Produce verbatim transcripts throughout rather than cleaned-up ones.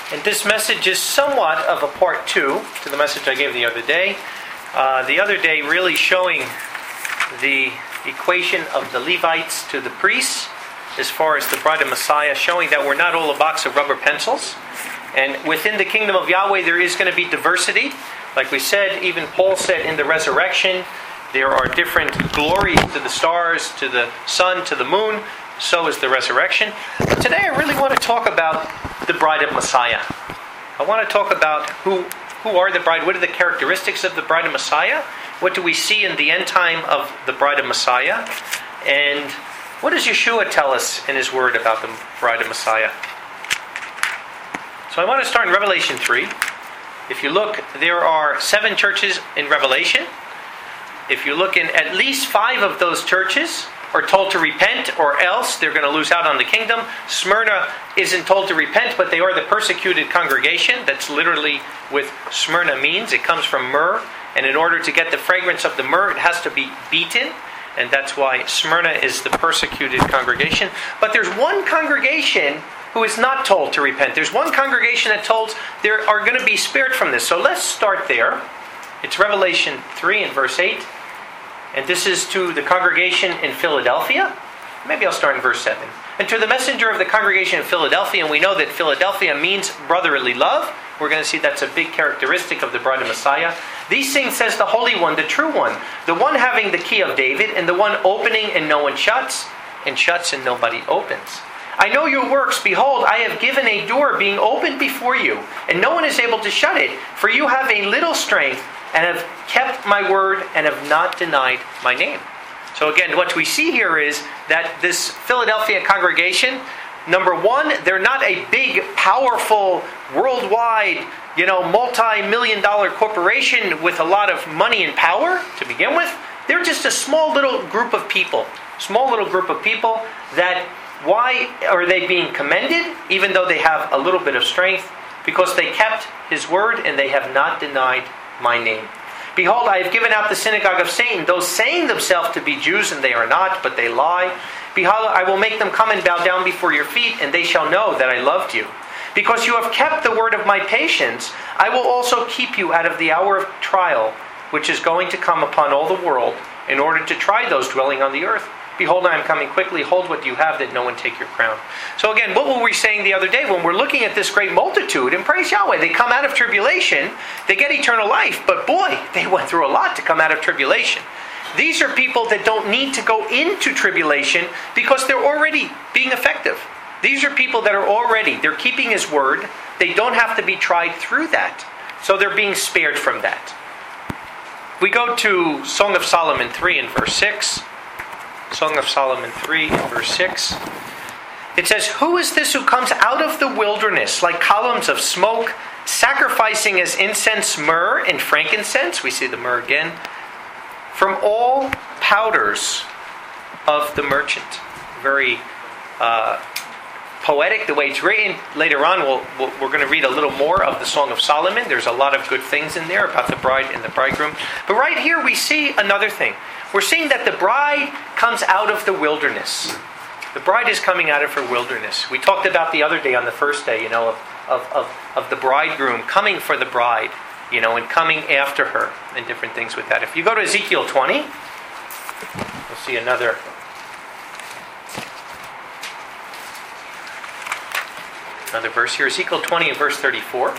And this message is somewhat of a part two to the message I gave the other day. Uh, the other day really showing the equation of the Levites to the priests as far as the bride of Messiah, showing that we're not all a box of rubber pencils. And within the kingdom of Yahweh there is going to be diversity. Like we said, even Paul said in the resurrection, there are different glories to the stars, to the sun, to the moon. So is the resurrection. But today I really want to talk about the bride of Messiah. I want to talk about who, who are the bride, what are the characteristics of the bride of Messiah, what do we see in the end time of the bride of Messiah, and what does Yeshua tell us in his word about the bride of Messiah. So I want to start in Revelation three. If you look, there are seven churches in Revelation. If you look in at least five of those churches are told to repent, or else they're going to lose out on the kingdom. Smyrna isn't told to repent, but they are the persecuted congregation. That's literally what Smyrna means. It comes from myrrh, and in order to get the fragrance of the myrrh, it has to be beaten, and that's why Smyrna is the persecuted congregation. But there's one congregation who is not told to repent. There's one congregation that told they are going to be spared from this. So let's start there. It's Revelation three and verse eight. And this is to the congregation in Philadelphia. Maybe I'll start in verse seven. And to the messenger of the congregation in Philadelphia, and we know that Philadelphia means brotherly love. We're going to see that's a big characteristic of the bride of Messiah. These things says the Holy One, the true one, the one having the key of David, and the one opening and no one shuts, and shuts and nobody opens. I know your works. Behold, I have given a door being opened before you, and no one is able to shut it. For you have a little strength, and have kept my word, and have not denied my name. So again, what we see here is that this Philadelphia congregation, number one, they're not a big, powerful, worldwide, you know, multi-million dollar corporation with a lot of money and power to begin with. They're just a small little group of people. Small little group of people that, why are they being commended, even though they have a little bit of strength? Because they kept his word and they have not denied my name. Behold, I have given out the synagogue of Satan, those saying themselves to be Jews, and they are not, but they lie. Behold, I will make them come and bow down before your feet, and they shall know that I loved you. Because you have kept the word of my patience, I will also keep you out of the hour of trial, which is going to come upon all the world, in order to try those dwelling on the earth. Behold, I am coming quickly. Hold what you have, that no one take your crown. So again, what were we saying the other day when we're looking at this great multitude? And praise Yahweh, they come out of tribulation. They get eternal life. But boy, they went through a lot to come out of tribulation. These are people that don't need to go into tribulation because they're already being effective. These are people that are already, they're keeping his word. They don't have to be tried through that. So they're being spared from that. We go to Song of Solomon three and verse six. Song of Solomon three and verse six. It says, who is this who comes out of the wilderness like columns of smoke, sacrificing as incense myrrh and frankincense? We see the myrrh again. From all powders of the merchant. Very uh, poetic the way it's written. Later on we'll, we'll, we're going to read a little more of the Song of Solomon. There's a lot of good things in there about the bride and the bridegroom. But right here we see another thing. We're seeing that the bride comes out of the wilderness. The bride is coming out of her wilderness. We talked about the other day on the first day, you know, of, of, of, of the bridegroom coming for the bride, you know, and coming after her and different things with that. If you go to Ezekiel twenty, you'll see another another verse here. Ezekiel twenty and verse thirty-four.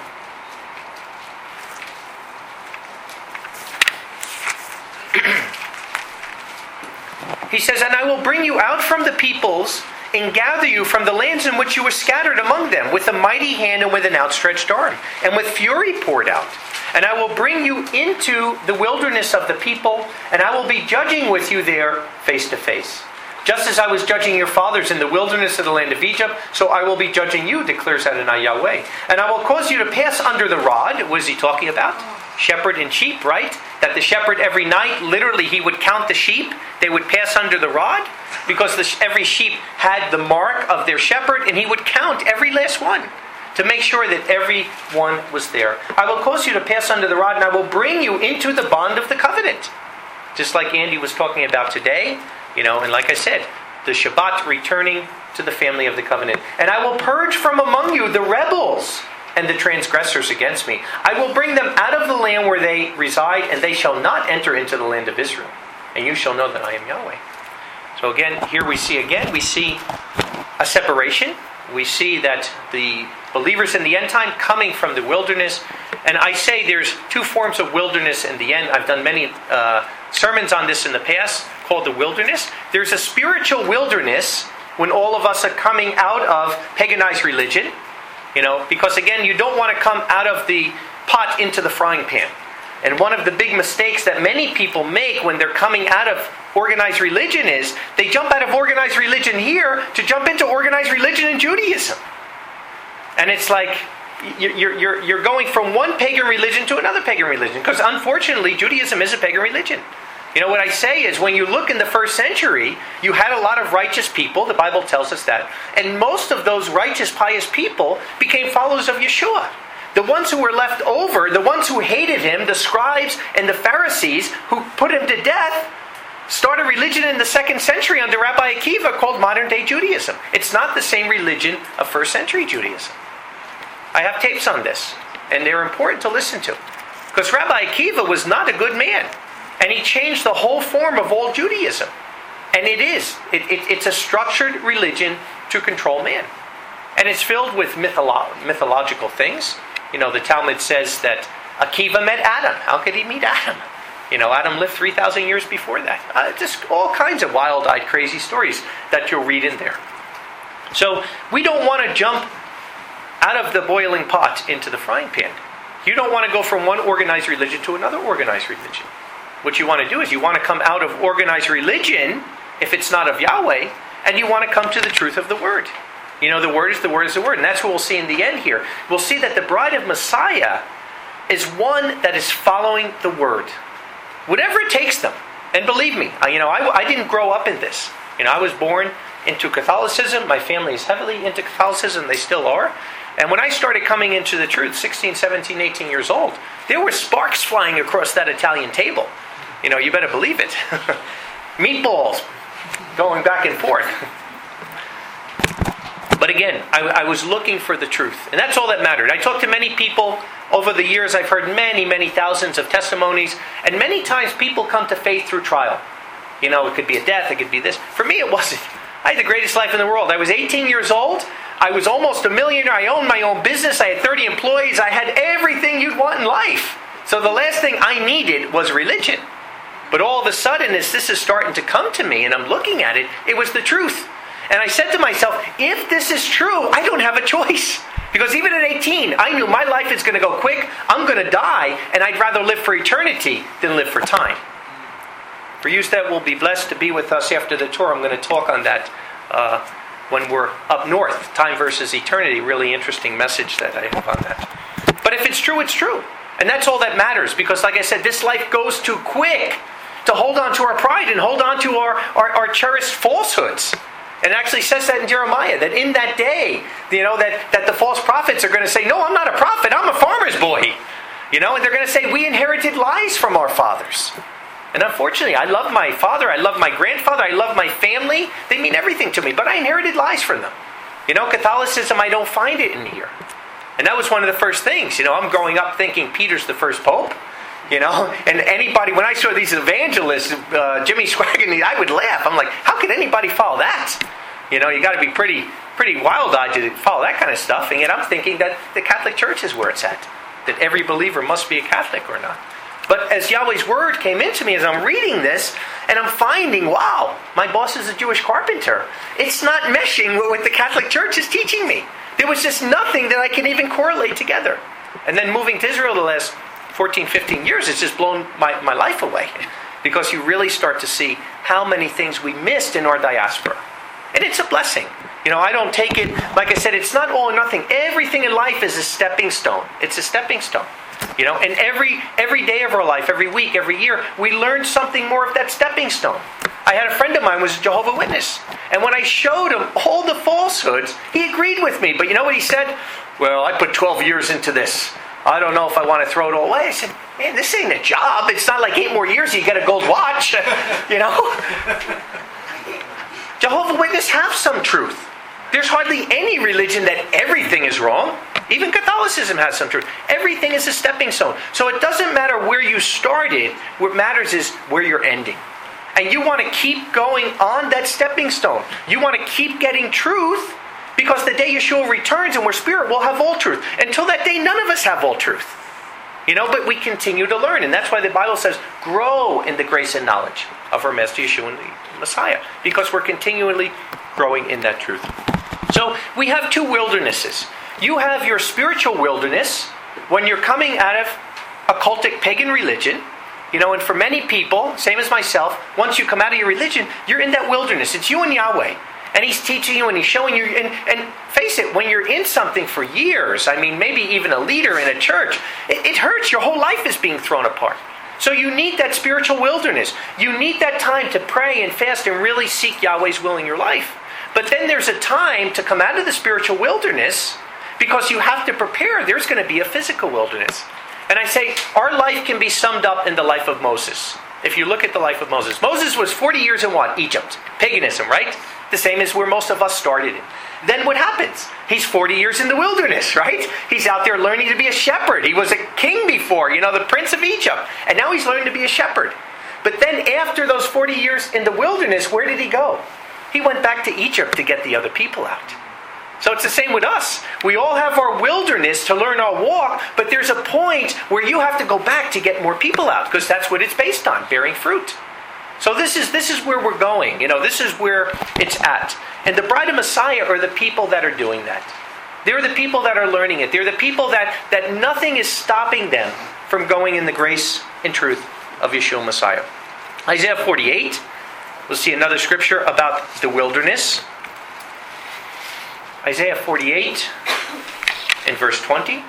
He says, and I will bring you out from the peoples and gather you from the lands in which you were scattered among them with a mighty hand and with an outstretched arm and with fury poured out. And I will bring you into the wilderness of the people, and I will be judging with you there face to face. Just as I was judging your fathers in the wilderness of the land of Egypt, so I will be judging you, declares Adonai Yahweh. And I will cause you to pass under the rod. What is he talking about? Shepherd and sheep, right? That the shepherd every night, literally he would count the sheep. They would pass under the rod because the, every sheep had the mark of their shepherd, and he would count every last one to make sure that everyone was there. I will cause you to pass under the rod, and I will bring you into the bond of the covenant. Just like Andy was talking about today, you know, and like I said, the Shabbat returning to the family of the covenant. And I will purge from among you the rebels and the transgressors against me. I will bring them out of the land where they reside, and they shall not enter into the land of Israel. And you shall know that I am Yahweh. So again, here we see again, we see a separation. We see that the believers in the end time coming from the wilderness. And I say there's two forms of wilderness in the end. I've done many uh, sermons on this in the past called the wilderness. There's a spiritual wilderness when all of us are coming out of paganized religion. You know, because again, you don't want to come out of the pot into the frying pan. And one of the big mistakes that many people make when they're coming out of organized religion is they jump out of organized religion here to jump into organized religion in Judaism. And it's like you're, you're, you're going from one pagan religion to another pagan religion. Because unfortunately, Judaism is a pagan religion. You know, what I say is when you look in the first century, you had a lot of righteous people. The Bible tells us that. And most of those righteous, pious people became followers of Yeshua. The ones who were left over, the ones who hated him, the scribes and the Pharisees who put him to death, started religion in the second century under Rabbi Akiva called modern-day Judaism. It's not the same religion of first century Judaism. I have tapes on this, and they're important to listen to. Because Rabbi Akiva was not a good man. And he changed the whole form of all Judaism. And it is. It, it, it's a structured religion to control man. And it's filled with mytholo- mythological things. You know, the Talmud says that Akiva met Adam. How could he meet Adam? You know, Adam lived three thousand years before that. Uh, just all kinds of wild-eyed, crazy stories that you'll read in there. So we don't want to jump out of the boiling pot into the frying pan. You don't want to go from one organized religion to another organized religion. What you want to do is you want to come out of organized religion, if it's not of Yahweh, and you want to come to the truth of the Word. You know, the Word is the Word is the Word. And that's what we'll see in the end here. We'll see that the bride of Messiah is one that is following the Word. Whatever it takes them. And believe me, you know, I, I didn't grow up in this. You know, I was born into Catholicism. My family is heavily into Catholicism. They still are. And when I started coming into the truth, sixteen, seventeen, eighteen years old, there were sparks flying across that Italian table. You know, you better believe it. Meatballs going back and forth. But again, I, I was looking for the truth. And that's all that mattered. I talked to many people over the years. I've heard many, many thousands of testimonies. And many times people come to faith through trial. You know, it could be a death. It could be this. For me, it wasn't. I had the greatest life in the world. I was eighteen years old. I was almost a millionaire. I owned my own business. I had thirty employees. I had everything you'd want in life. So the last thing I needed was religion. But all of a sudden, as this is starting to come to me and I'm looking at it, it was the truth. And I said to myself, if this is true, I don't have a choice. Because even at eighteen, I knew my life is going to go quick. I'm going to die. And I'd rather live for eternity than live for time. For you that will be blessed to be with us after the tour, I'm going to talk on that uh, when we're up north. Time versus eternity. Really interesting message that I have on that. But if it's true, it's true. And that's all that matters. Because like I said, this life goes too quick to hold on to our pride and hold on to our, our, our cherished falsehoods. And it actually says that in Jeremiah, that in that day, you know, that, that the false prophets are going to say, no, I'm not a prophet, I'm a farmer's boy. You know, and they're going to say, we inherited lies from our fathers. And unfortunately, I love my father, I love my grandfather, I love my family. They mean everything to me, but I inherited lies from them. You know, Catholicism, I don't find it in here. And that was one of the first things. You know, I'm growing up thinking Peter's the first pope. You know, and anybody, when I saw these evangelists, uh, Jimmy Swaggart, I would laugh. I'm like, how could anybody follow that? You know, you got to be pretty pretty wild-eyed to follow that kind of stuff. And yet I'm thinking that the Catholic Church is where it's at. That every believer must be a Catholic or not. But as Yahweh's Word came into me as I'm reading this, and I'm finding, wow, my boss is a Jewish carpenter. It's not meshing with what the Catholic Church is teaching me. There was just nothing that I can even correlate together. And then moving to Israel the last fourteen, fifteen years, it's just blown my, my life away. Because you really start to see how many things we missed in our diaspora. And it's a blessing. You know, I don't take it, like I said, it's not all or nothing. Everything in life is a stepping stone. It's a stepping stone. You know, and every every day of our life, every week, every year, we learn something more of that stepping stone. I had a friend of mine who was a Jehovah's Witness. And when I showed him all the falsehoods, he agreed with me. But you know what he said? Well, I put twelve years into this. I don't know if I want to throw it all away. I said, man, this ain't a job. It's not like eight more years you get a gold watch. You know? Jehovah's Witnesses have some truth. There's hardly any religion that everything is wrong. Even Catholicism has some truth. Everything is a stepping stone. So it doesn't matter where you started. What matters is where you're ending. And you want to keep going on that stepping stone. You want to keep getting truth, because the day Yeshua returns and we're spirit, we'll have all truth. Until that day, none of us have all truth. You know, but we continue to learn. And that's why the Bible says, grow in the grace and knowledge of our Master Yeshua and the Messiah. Because we're continually growing in that truth. So we have two wildernesses. You have your spiritual wilderness when you're coming out of occultic pagan religion. You know, and for many people, same as myself, once you come out of your religion, you're in that wilderness. It's you and Yahweh. And He's teaching you and He's showing you. And, and face it, when you're in something for years, I mean, maybe even a leader in a church, it, it hurts. Your whole life is being thrown apart. So you need that spiritual wilderness. You need that time to pray and fast and really seek Yahweh's will in your life. But then there's a time to come out of the spiritual wilderness, because you have to prepare. There's going to be a physical wilderness. And I say, our life can be summed up in the life of Moses. If you look at the life of Moses. Moses was forty years in what? Egypt. Paganism, right? The same as where most of us started in. Then what happens? He's forty years in the wilderness, right? He's out there learning to be a shepherd. He was a king before, you know, the prince of Egypt. And now he's learning to be a shepherd. But then after those forty years in the wilderness, where did he go? He went back to Egypt to get the other people out. So it's the same with us. We all have our wilderness to learn our walk, but there's a point where you have to go back to get more people out, because that's what it's based on, bearing fruit. So this is this is where we're going. You know, this is where it's at. And the bride of Messiah are the people that are doing that. They're the people that are learning it. They're the people that, that nothing is stopping them from going in the grace and truth of Yeshua Messiah. Isaiah forty-eight, we'll see another scripture about the wilderness. Isaiah forty-eight in verse twenty.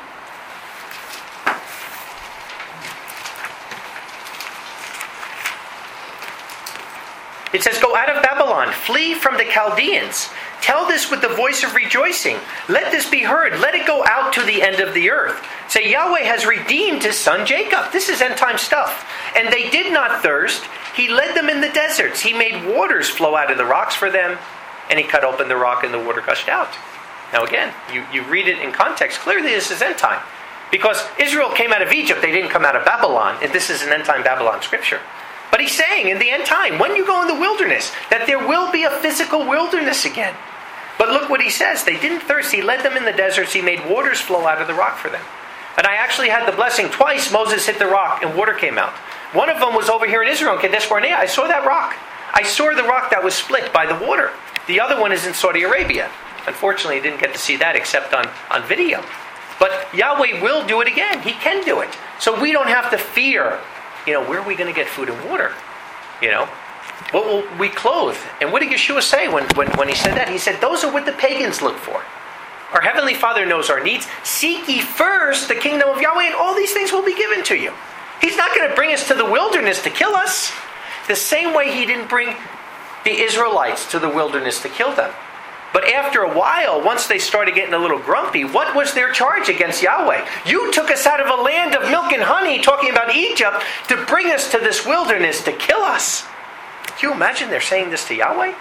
It says, "Go out of Babylon, flee from the Chaldeans. Tell this with the voice of rejoicing. Let this be heard. Let it go out to the end of the earth. Say, Yahweh has redeemed His son Jacob." This is end time stuff. "And they did not thirst. He led them in the deserts. He made waters flow out of the rocks for them. And He cut open the rock and the water gushed out." Now again, you, you read it in context. Clearly this is end time. Because Israel came out of Egypt. They didn't come out of Babylon. And this is an end time Babylon scripture. But He's saying in the end time, when you go in the wilderness, that there will be a physical wilderness again. But look what He says. They didn't thirst. He led them in the deserts. He made waters flow out of the rock for them. And I actually had the blessing. Twice Moses hit the rock and water came out. One of them was over here in Israel, in Kadesh Barnea. I saw that rock. I saw the rock that was split by the water. The other one is in Saudi Arabia. Unfortunately, I didn't get to see that except on, on video. But Yahweh will do it again. He can do it. So we don't have to fear, you know, where are we going to get food and water? You know, what will we clothe? And what did Yeshua say when, when, when He said that? He said, those are what the pagans look for. Our Heavenly Father knows our needs. Seek ye first the kingdom of Yahweh, and all these things will be given to you. He's not going to bring us to the wilderness to kill us. The same way He didn't bring the Israelites to the wilderness to kill them. But after a while, once they started getting a little grumpy, what was their charge against Yahweh? You took us out of a land of milk and honey, talking about Egypt, to bring us to this wilderness to kill us. Can you imagine they're saying this to Yahweh?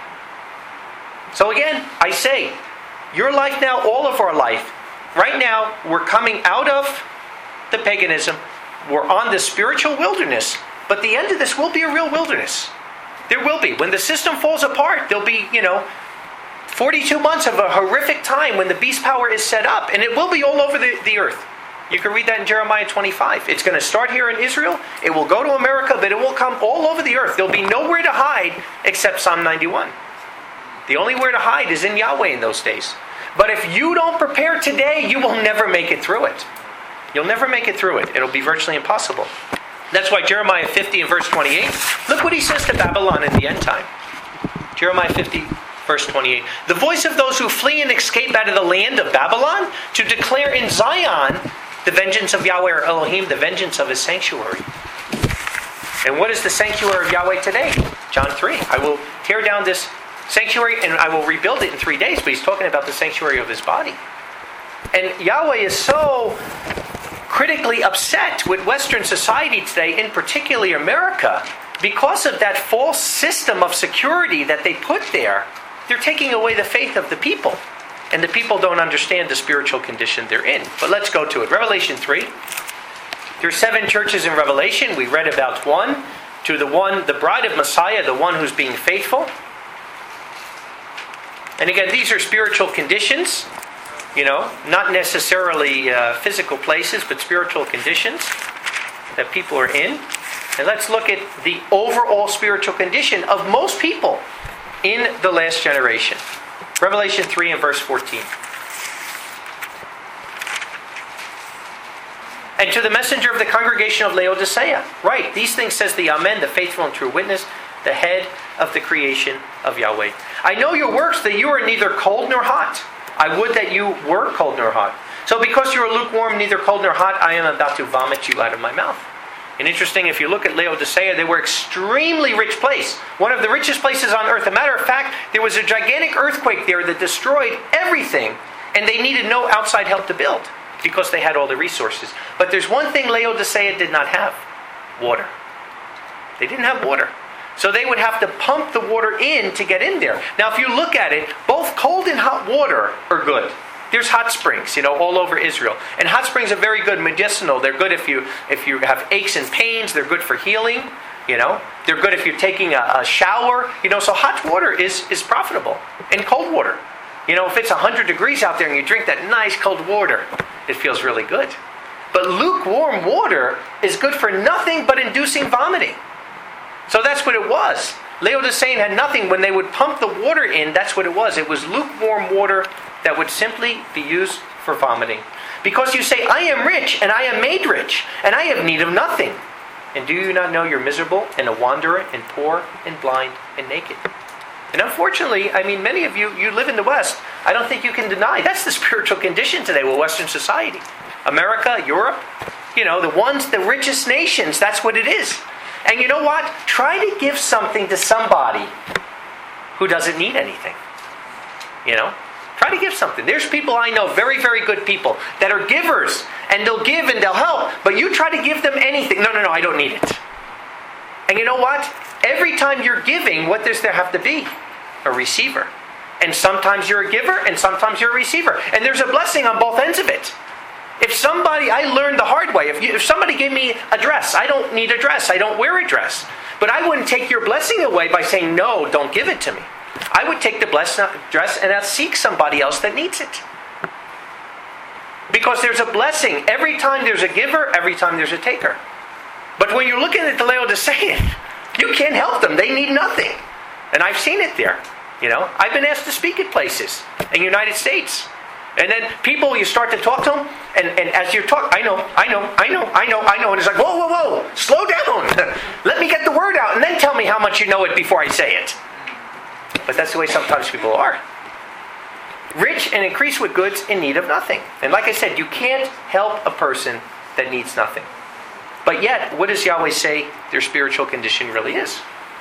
So again, I say, your life now, all of our life, right now, we're coming out of the paganism. We're on the spiritual wilderness. But the end of this will be a real wilderness. There will be. When the system falls apart, there'll be, you know, forty-two months of a horrific time when the beast power is set up. And it will be all over the, the earth. You can read that in Jeremiah twenty-five. It's going to start here in Israel. It will go to America, but it will come all over the earth. There'll be nowhere to hide except Psalm ninety-one. The only where to hide is in Yahweh in those days. But if you don't prepare today, you will never make it through it. You'll never make it through it. It'll be virtually impossible. That's why Jeremiah fifty and verse twenty-eight, look what he says to Babylon in the end time. Jeremiah fifty, verse twenty-eight. The voice of those who flee and escape out of the land of Babylon, to declare in Zion the vengeance of Yahweh or Elohim, the vengeance of His sanctuary. And what is the sanctuary of Yahweh today? John three. I will tear down this sanctuary and I will rebuild it in three days. But He's talking about the sanctuary of His body. And Yahweh is so critically upset with Western society today, in particularly America, because of that false system of security that they put there. They're taking away the faith of the people. And the people don't understand the spiritual condition they're in. But let's go to it. Revelation three. There are seven churches in Revelation. We read about one. To the one, the bride of Messiah, the one who's being faithful. And again, these are spiritual conditions. You know, not necessarily uh, physical places, but spiritual conditions that people are in. And let's look at the overall spiritual condition of most people in the last generation. Revelation three and verse fourteen. And to the messenger of the congregation of Laodicea, write, these things says the Amen, the faithful and true witness, the head of the creation of Yahweh. I know your works, that you are neither cold nor hot. I would that you were cold nor hot. So because you are lukewarm, neither cold nor hot, I am about to vomit you out of my mouth. And interesting, if you look at Laodicea, they were an extremely rich place. One of the richest places on earth. As a matter of fact, there was a gigantic earthquake there that destroyed everything. And they needed no outside help to build because they had all the resources. But there's one thing Laodicea did not have. Water. They didn't have water. So they would have to pump the water in to get in there. Now if you look at it, both cold and hot water are good. There's hot springs, you know, all over Israel. And hot springs are very good medicinal. They're good if you if you have aches and pains. They're good for healing, you know. They're good if you're taking a, a shower, you know. So hot water is, is profitable. And cold water. You know, if it's one hundred degrees out there and you drink that nice cold water, it feels really good. But lukewarm water is good for nothing but inducing vomiting. So that's what it was. Laodicean had nothing. When they would pump the water in, that's what it was. It was lukewarm water that would simply be used for vomiting. Because you say, I am rich, and I am made rich, and I have need of nothing. And do you not know you're miserable, and a wanderer, and poor, and blind, and naked? And unfortunately, I mean, many of you, you live in the West. I don't think you can deny. That's the spiritual condition today with Western society. America, Europe, you know, the ones, the richest nations, that's what it is. And you know what? Try to give something to somebody who doesn't need anything. You know? Try to give something. There's people I know, very, very good people, that are givers. And they'll give and they'll help. But you try to give them anything. No, no, no, I don't need it. And you know what? Every time you're giving, what does there have to be? A receiver. And sometimes you're a giver and sometimes you're a receiver. And there's a blessing on both ends of it. If somebody, I learned the hard way. If, you, if somebody gave me a dress, I don't need a dress. I don't wear a dress. But I wouldn't take your blessing away by saying, no, don't give it to me. I would take the blessed dress and I'll seek somebody else that needs it. Because there's a blessing. Every time there's a giver, every time there's a taker. But when you're looking at the Laodicean, you can't help them. They need nothing. And I've seen it there. You know, I've been asked to speak at places in the United States. And then people, you start to talk to them, and, and as you're talking, I know, I know, I know, I know, I know, and it's like, whoa, whoa, whoa, slow down. Let me get the word out, and then tell me how much you know it before I say it. But that's the way sometimes people are. Rich and increased with goods in need of nothing. And like I said, you can't help a person that needs nothing. But yet, what does Yahweh say their spiritual condition really is?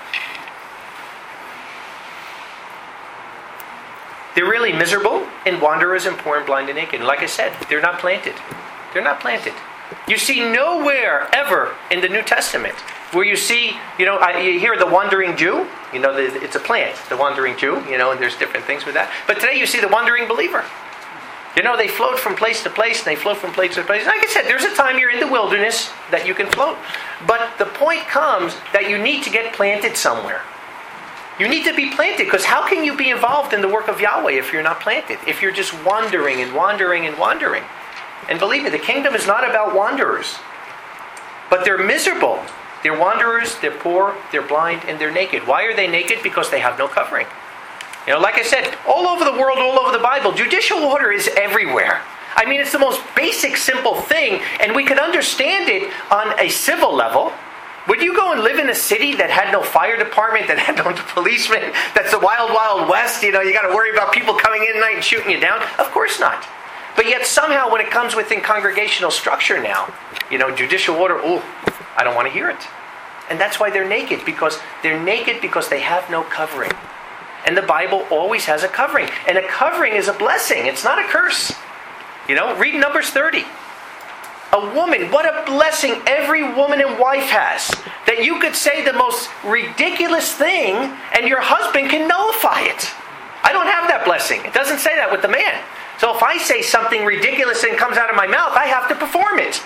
They're really miserable and wanderers and poor and blind and naked. And like I said, they're not planted. They're not planted. You see nowhere ever in the New Testament where you see, you know, you hear the wandering Jew. You know, it's a plant, the wandering Jew, you know, and there's different things with that. But today you see the wandering believer. You know, they float from place to place, and they float from place to place. Like I said, there's a time you're in the wilderness that you can float. But the point comes that you need to get planted somewhere. You need to be planted, because how can you be involved in the work of Yahweh if you're not planted? If you're just wandering and wandering and wandering. And believe me, the kingdom is not about wanderers. But they're miserable. They're wanderers, they're poor, they're blind, and they're naked. Why are they naked? Because they have no covering. You know, like I said, all over the world, all over the Bible, judicial order is everywhere. I mean, it's the most basic, simple thing, and we could understand it on a civil level. Would you go and live in a city that had no fire department, that had no policemen, that's the wild, wild west? You know, you got to worry about people coming in at night and shooting you down? Of course not. But yet somehow when it comes within congregational structure now, you know, judicial order, oh, I don't want to hear it. And that's why they're naked, because they're naked because they have no covering. And the Bible always has a covering. And a covering is a blessing. It's not a curse. You know, read Numbers thirty. A woman, what a blessing every woman and wife has. That you could say the most ridiculous thing and your husband can nullify it. I don't have that blessing. It doesn't say that with the man. So if I say something ridiculous and comes out of my mouth, I have to perform it.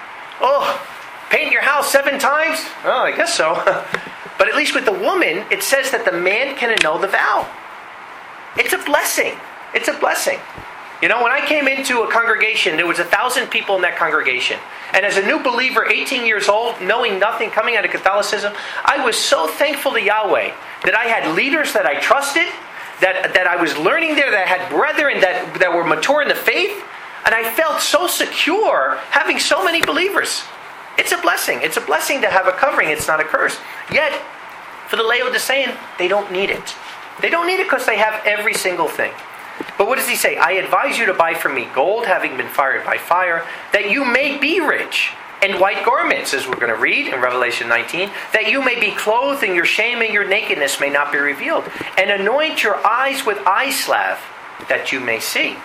Oh, paint your house seven times? Oh, I guess so. But at least with the woman, it says that the man can annul the vow. It's a blessing. It's a blessing. You know, when I came into a congregation, there was a thousand people in that congregation. And as a new believer, eighteen years old, knowing nothing, coming out of Catholicism, I was so thankful to Yahweh that I had leaders that I trusted, that, that I was learning there, that I had brethren that, that were mature in the faith. And I felt so secure having so many believers. It's a blessing. It's a blessing to have a covering. It's not a curse. Yet, for the Laodicean, they don't need it. They don't need it because they have every single thing. But what does he say? I advise you to buy from me gold, having been fired by fire, that you may be rich, and white garments, as we're going to read in Revelation nineteen, that you may be clothed, and your shame and your nakedness may not be revealed. And anoint your eyes with eye salve, that you may see.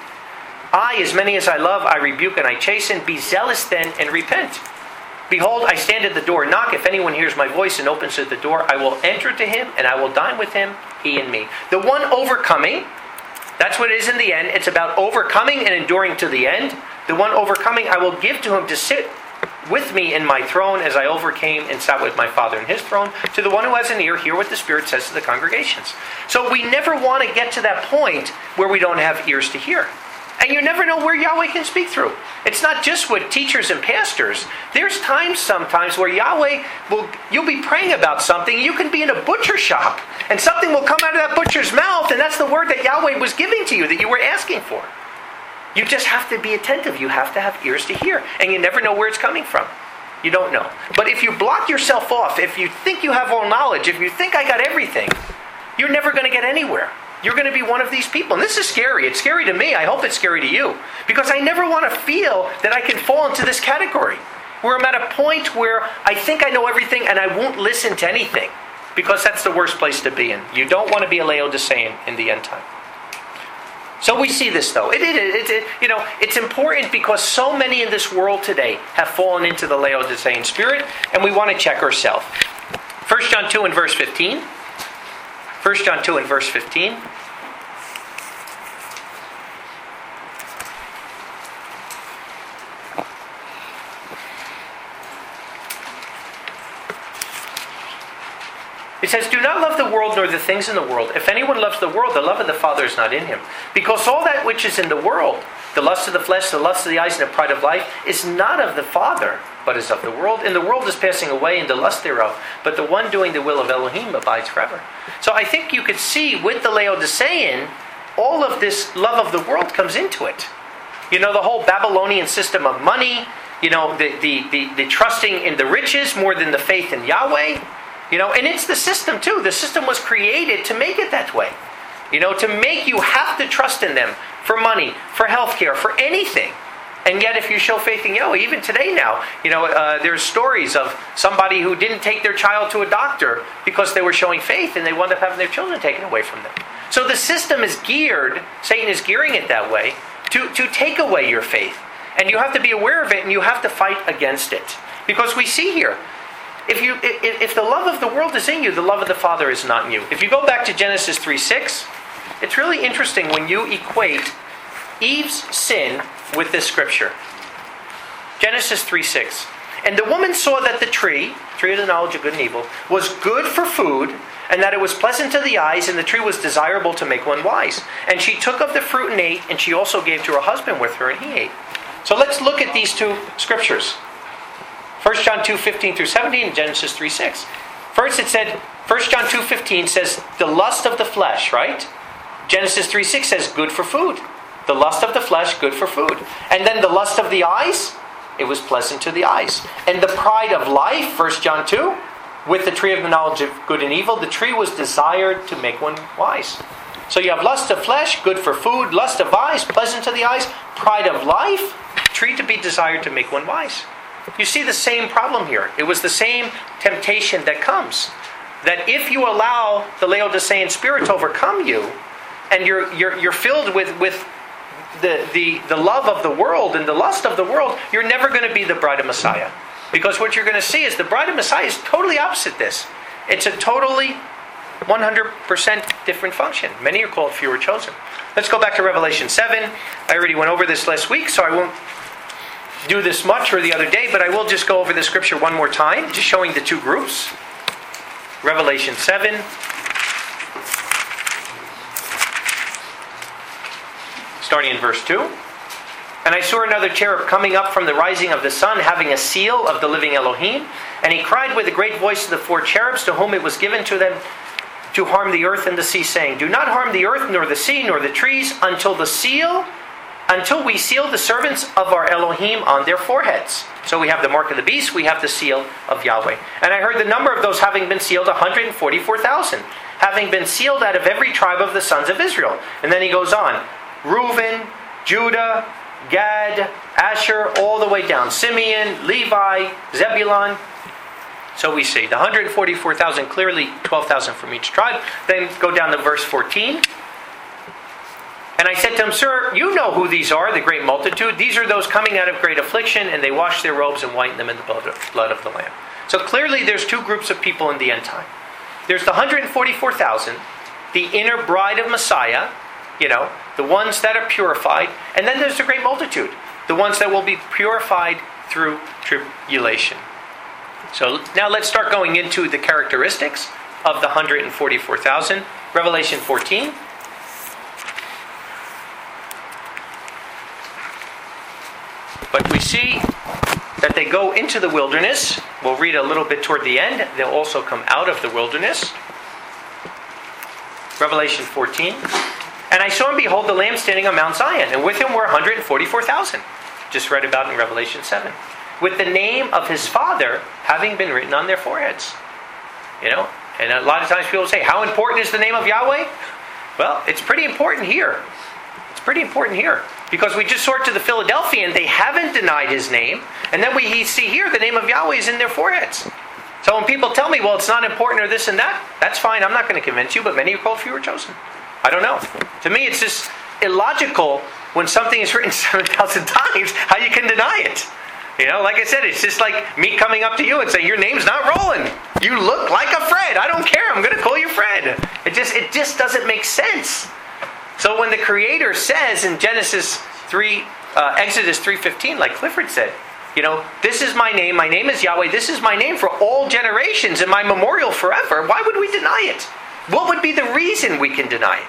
I, as many as I love, I rebuke and I chasten. Be zealous then and repent. Behold, I stand at the door and knock. If anyone hears my voice and opens at the door, I will enter to him, and I will dine with him, he and me. The one overcoming, that's what it is in the end. It's about overcoming and enduring to the end. The one overcoming, I will give to him to sit with me in my throne as I overcame and sat with my Father in his throne. To the one who has an ear, hear what the Spirit says to the congregations. So we never want to get to that point where we don't have ears to hear. And you never know where Yahweh can speak through. It's not just with teachers and pastors. There's times sometimes where Yahweh will, you'll be praying about something. You can be in a butcher shop and something will come out of that butcher's mouth, and that's the word that Yahweh was giving to you, that you were asking for. You just have to be attentive. You have to have ears to hear. And you never know where it's coming from. You don't know. But if you block yourself off, if you think you have all knowledge, if you think I got everything, you're never going to get anywhere. You're going to be one of these people. And this is scary. It's scary to me. I hope it's scary to you. Because I never want to feel that I can fall into this category. Where I'm at a point where I think I know everything and I won't listen to anything. Because that's the worst place to be in. You don't want to be a Laodicean in the end time. So we see this though. It, it, it, it, you know, it's important because so many in this world today have fallen into the Laodicean spirit. And we want to check ourselves. First John two and verse fifteen. First John two and verse fifteen. It says, do not love the world nor the things in the world. If anyone loves the world, the love of the Father is not in him. Because all that which is in the world, the lust of the flesh, the lust of the eyes, and the pride of life, is not of the Father, but is of the world. And the world is passing away, and the lust thereof. But the one doing the will of Elohim abides forever. So I think you could see with the Laodicean, all of this love of the world comes into it. You know, the whole Babylonian system of money, you know, the, the, the, the trusting in the riches more than the faith in Yahweh. You know, and it's the system too. The system was created to make it that way. You know, to make you have to trust in them for money, for healthcare, for anything. And yet if you show faith in Yahweh, even today now, you know, uh, there's stories of somebody who didn't take their child to a doctor because they were showing faith and they wound up having their children taken away from them. So the system is geared, Satan is gearing it that way, to, to take away your faith. And you have to be aware of it and you have to fight against it. Because we see here, If you if, if the love of the world is in you, the love of the Father is not in you. If you go back to Genesis three six, it's really interesting when you equate Eve's sin with this scripture. Genesis three six. And the woman saw that the tree, tree of the knowledge of good and evil, was good for food, and that it was pleasant to the eyes, and the tree was desirable to make one wise. And she took of the fruit and ate, and she also gave to her husband with her, and he ate. So let's look at these two scriptures. First John two fifteen through seventeen and Genesis three six. First it said, First John two fifteen says, the lust of the flesh, right? Genesis three six says, good for food. The lust of the flesh, good for food. And then the lust of the eyes, it was pleasant to the eyes. And the pride of life, First John two, with the tree of the knowledge of good and evil, the tree was desired to make one wise. So you have lust of flesh, good for food, lust of eyes, pleasant to the eyes, pride of life, tree to be desired to make one wise. You see the same problem here. It was the same temptation that comes. That if you allow the Laodicean spirit to overcome you, and you're you're you're filled with, with the, the, the love of the world and the lust of the world, you're never going to be the bride of Messiah. Because what you're going to see is the bride of Messiah is totally opposite this. It's a totally one hundred percent different function. Many are called, few are chosen. Let's go back to Revelation seven. I already went over this last week, so I won't do this much or the other day, but I will just go over the scripture one more time, just showing the two groups. Revelation seven. Starting in verse two. And I saw another cherub coming up from the rising of the sun, having a seal of the living Elohim. And he cried with a great voice to the four cherubs, to whom it was given to them to harm the earth and the sea, saying, do not harm the earth, nor the sea, nor the trees, until the seal, until we seal the servants of our Elohim on their foreheads. So we have the mark of the beast, we have the seal of Yahweh. And I heard the number of those having been sealed, one hundred forty-four thousand, having been sealed out of every tribe of the sons of Israel. And then he goes on, Reuben, Judah, Gad, Asher, all the way down. Simeon, Levi, Zebulun. So we see the one hundred forty-four thousand, clearly twelve thousand from each tribe. Then go down to verse fourteen. And I said to him, sir, you know who these are, the great multitude. These are those coming out of great affliction, and they wash their robes and whiten them in the blood of the Lamb. So clearly there's two groups of people in the end time. There's the one hundred forty-four thousand, the inner bride of Messiah, you know, the ones that are purified. And then there's the great multitude, the ones that will be purified through tribulation. So now let's start going into the characteristics of the one hundred forty-four thousand. Revelation fourteen. But we see that they go into the wilderness. We'll read a little bit toward the end. They'll also come out of the wilderness. Revelation fourteen. And I saw and behold the Lamb standing on Mount Zion, and with him were one hundred forty-four thousand. Just read about in Revelation seven. With the name of his Father having been written on their foreheads. You know, and a lot of times people say, how important is the name of Yahweh? Well, it's pretty important here. It's pretty important here. Because we just saw it to the Philadelphian, they haven't denied his name. And then we see here, the name of Yahweh is in their foreheads. So when people tell me, well, it's not important or this and that, that's fine. I'm not going to convince you, but many are called, few are chosen. I don't know. To me, it's just illogical when something is written seven thousand times, how you can deny it. You know, like I said, it's just like me coming up to you and saying, your name's not Roland. You look like a Fred. I don't care. I'm going to call you Fred. It just, it just doesn't make sense. So when the Creator says in Genesis three, uh, Exodus three fifteen, like Clifford said, you know, this is my name, my name is Yahweh, this is my name for all generations and my memorial forever. Why would we deny it? What would be the reason we can deny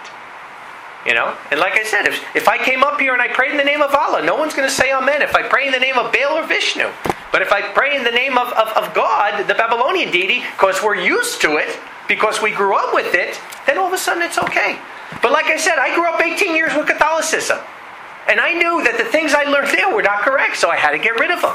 it? You know? And like I said, if, if I came up here and I prayed in the name of Allah, no one's going to say amen. If I pray in the name of Baal or Vishnu. But if I pray in the name of, of, of God, the Babylonian deity, because we're used to it, because we grew up with it, then all of a sudden it's okay. But like I said, I grew up eighteen years with Catholicism. And I knew that the things I learned there were not correct, so I had to get rid of them.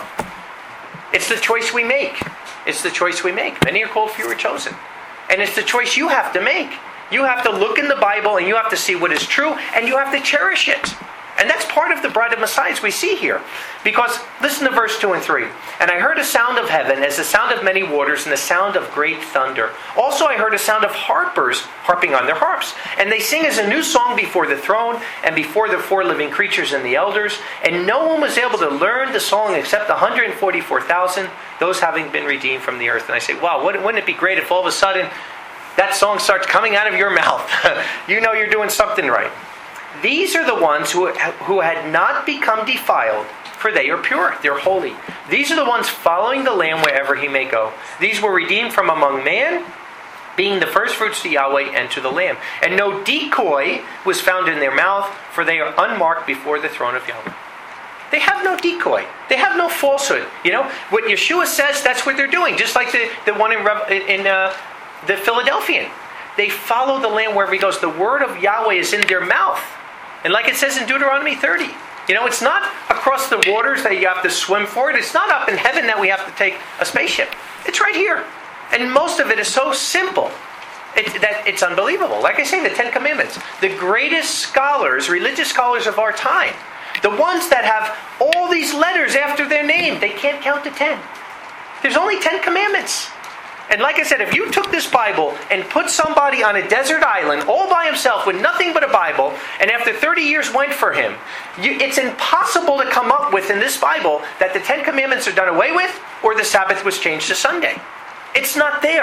It's the choice we make. It's the choice we make. Many are called, few are chosen. And it's the choice you have to make. You have to look in the Bible and you have to see what is true and you have to cherish it. And that's part of the bride of Messiah we see here. Because, listen to verse two and three. And I heard a sound of heaven as the sound of many waters and the sound of great thunder. Also I heard a sound of harpers harping on their harps. And they sing as a new song before the throne and before the four living creatures and the elders. And no one was able to learn the song except the one hundred forty-four thousand, those having been redeemed from the earth. And I say, wow, wouldn't it be great if all of a sudden that song starts coming out of your mouth? You know you're doing something right. These are the ones who, who had not become defiled, for they are pure. They're holy. These are the ones following the Lamb wherever he may go. These were redeemed from among man, being the first fruits to Yahweh and to the Lamb. And no decoy was found in their mouth, for they are unmarked before the throne of Yahweh. They have no decoy. They have no falsehood. You know, what Yeshua says, that's what they're doing. Just like the, the one in, in uh, the Philadelphian. They follow the Lamb wherever he goes. The word of Yahweh is in their mouth. And like it says in Deuteronomy thirty, you know, it's not across the waters that you have to swim for it. It's not up in heaven that we have to take a spaceship. It's right here. And most of it is so simple it, that it's unbelievable. Like I say, the Ten Commandments. The greatest scholars, religious scholars of our time, the ones that have all these letters after their name, they can't count to ten. There's only ten commandments. And like I said, if you took this Bible and put somebody on a desert island all by himself with nothing but a Bible, and after thirty years went for him, you, it's impossible to come up with in this Bible that the Ten Commandments are done away with or the Sabbath was changed to Sunday. It's not there.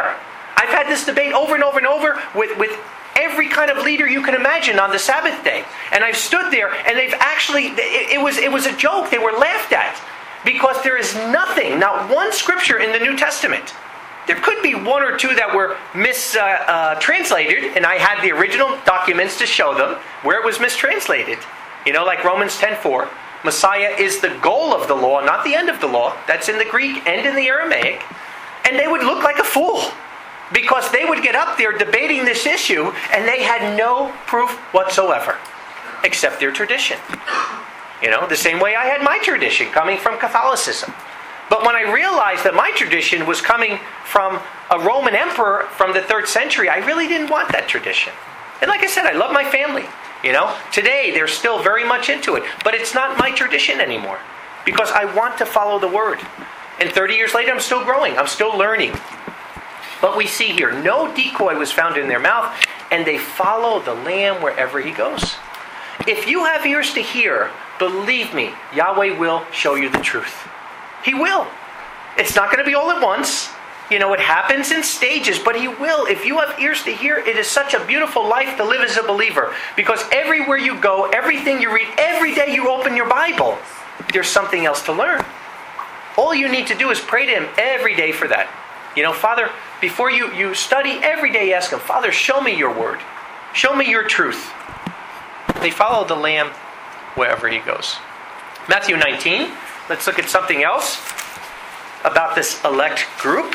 I've had this debate over and over and over with, with every kind of leader you can imagine on the Sabbath day. And I've stood there, and they've actually, it, it was it was a joke. They were laughed at. Because there is nothing, not one scripture in the New Testament. There could be one or two that were mistranslated, uh, uh, and I had the original documents to show them where it was mistranslated. You know, like Romans ten four. Messiah is the goal of the law, not the end of the law. That's in the Greek and in the Aramaic. And they would look like a fool. Because they would get up there debating this issue, and they had no proof whatsoever. Except their tradition. You know, the same way I had my tradition coming from Catholicism. But when I realized that my tradition was coming from a Roman emperor from the third century, I really didn't want that tradition. And like I said, I love my family. You know, today they're still very much into it. But it's not my tradition anymore. Because I want to follow the Word. And thirty years later, I'm still growing. I'm still learning. But we see here, no decoy was found in their mouth, and they follow the Lamb wherever He goes. If you have ears to hear, believe me, Yahweh will show you the truth. He will. It's not going to be all at once. You know, it happens in stages, but He will. If you have ears to hear, it is such a beautiful life to live as a believer. Because everywhere you go, everything you read, every day you open your Bible, there's something else to learn. All you need to do is pray to Him every day for that. You know, Father, before you, you study, every day ask Him, Father, show me your Word. Show me your truth. They follow the Lamb wherever He goes. Matthew nineteen, let's look at something else about this elect group.